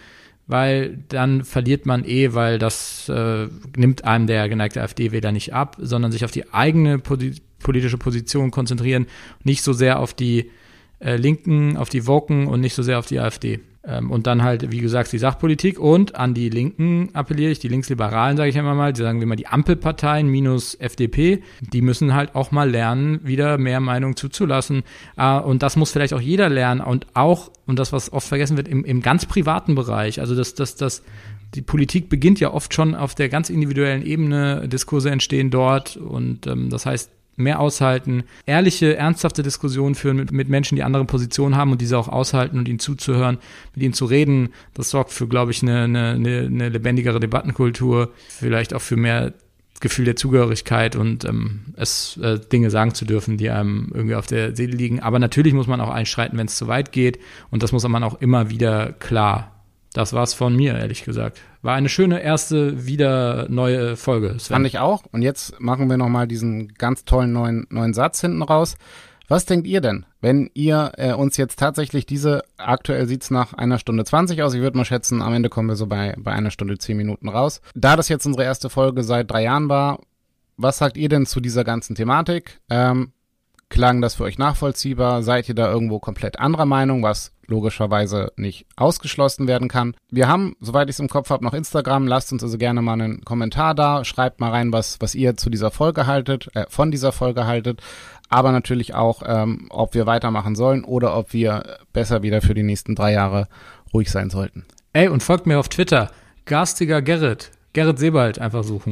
S3: weil dann verliert man eh, weil das äh, nimmt einem der geneigte AfD-Wähler nicht ab, sondern sich auf die eigene Poli- politische Position konzentrieren, nicht so sehr auf die äh, Linken, auf die Woken und nicht so sehr auf die AfD. Ähm, und dann halt, wie gesagt, die Sachpolitik, und an die Linken appelliere ich, die Linksliberalen, sage ich immer mal, die sagen wir mal die Ampelparteien minus F D P, die müssen halt auch mal lernen, wieder mehr Meinung zuzulassen. Äh, und das muss vielleicht auch jeder lernen, und auch, und das, was oft vergessen wird, im, im ganz privaten Bereich, also das, das, das, die Politik beginnt ja oft schon auf der ganz individuellen Ebene, Diskurse entstehen dort, und ähm, das heißt, mehr aushalten, ehrliche, ernsthafte Diskussionen führen mit, mit Menschen, die andere Positionen haben, und diese auch aushalten und ihnen zuzuhören, mit ihnen zu reden. Das sorgt für, glaube ich, eine, eine, eine lebendigere Debattenkultur, vielleicht auch für mehr Gefühl der Zugehörigkeit und ähm, es äh, Dinge sagen zu dürfen, die einem irgendwie auf der Seele liegen. Aber natürlich muss man auch einschreiten, wenn es zu weit geht, und das muss man auch immer wieder klar. Das war's von mir, ehrlich gesagt. War eine schöne erste, wieder neue Folge, Sven.
S2: Fand ich auch. Und jetzt machen wir nochmal diesen ganz tollen neuen, neuen Satz hinten raus. Was denkt ihr denn, wenn ihr äh, uns jetzt tatsächlich diese, aktuell sieht's nach einer Stunde zwanzig aus, ich würde mal schätzen, am Ende kommen wir so bei, bei einer Stunde zehn Minuten raus. Da das jetzt unsere erste Folge seit drei Jahren war, was sagt ihr denn zu dieser ganzen Thematik? Ähm, klang das für euch nachvollziehbar? Seid ihr da irgendwo komplett anderer Meinung, was logischerweise nicht ausgeschlossen werden kann? Wir haben, soweit ich es im Kopf habe, noch Instagram. Lasst uns also gerne mal einen Kommentar da. Schreibt mal rein, was was ihr zu dieser Folge haltet, äh, von dieser Folge haltet. Aber natürlich auch, ähm, ob wir weitermachen sollen oder ob wir besser wieder für die nächsten drei Jahre ruhig sein sollten.
S3: Ey, und folgt mir auf Twitter. Garstiger Gerrit. Gerrit Sebald einfach suchen.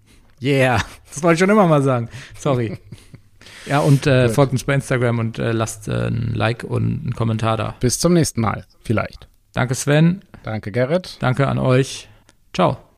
S3: Yeah. Das wollte ich schon immer mal sagen. Sorry. Ja, und äh, folgt uns bei Instagram und äh, lasst äh, ein Like und einen Kommentar da.
S2: Bis zum nächsten Mal, vielleicht.
S3: Danke, Sven.
S2: Danke, Gerrit.
S3: Danke an euch. Ciao.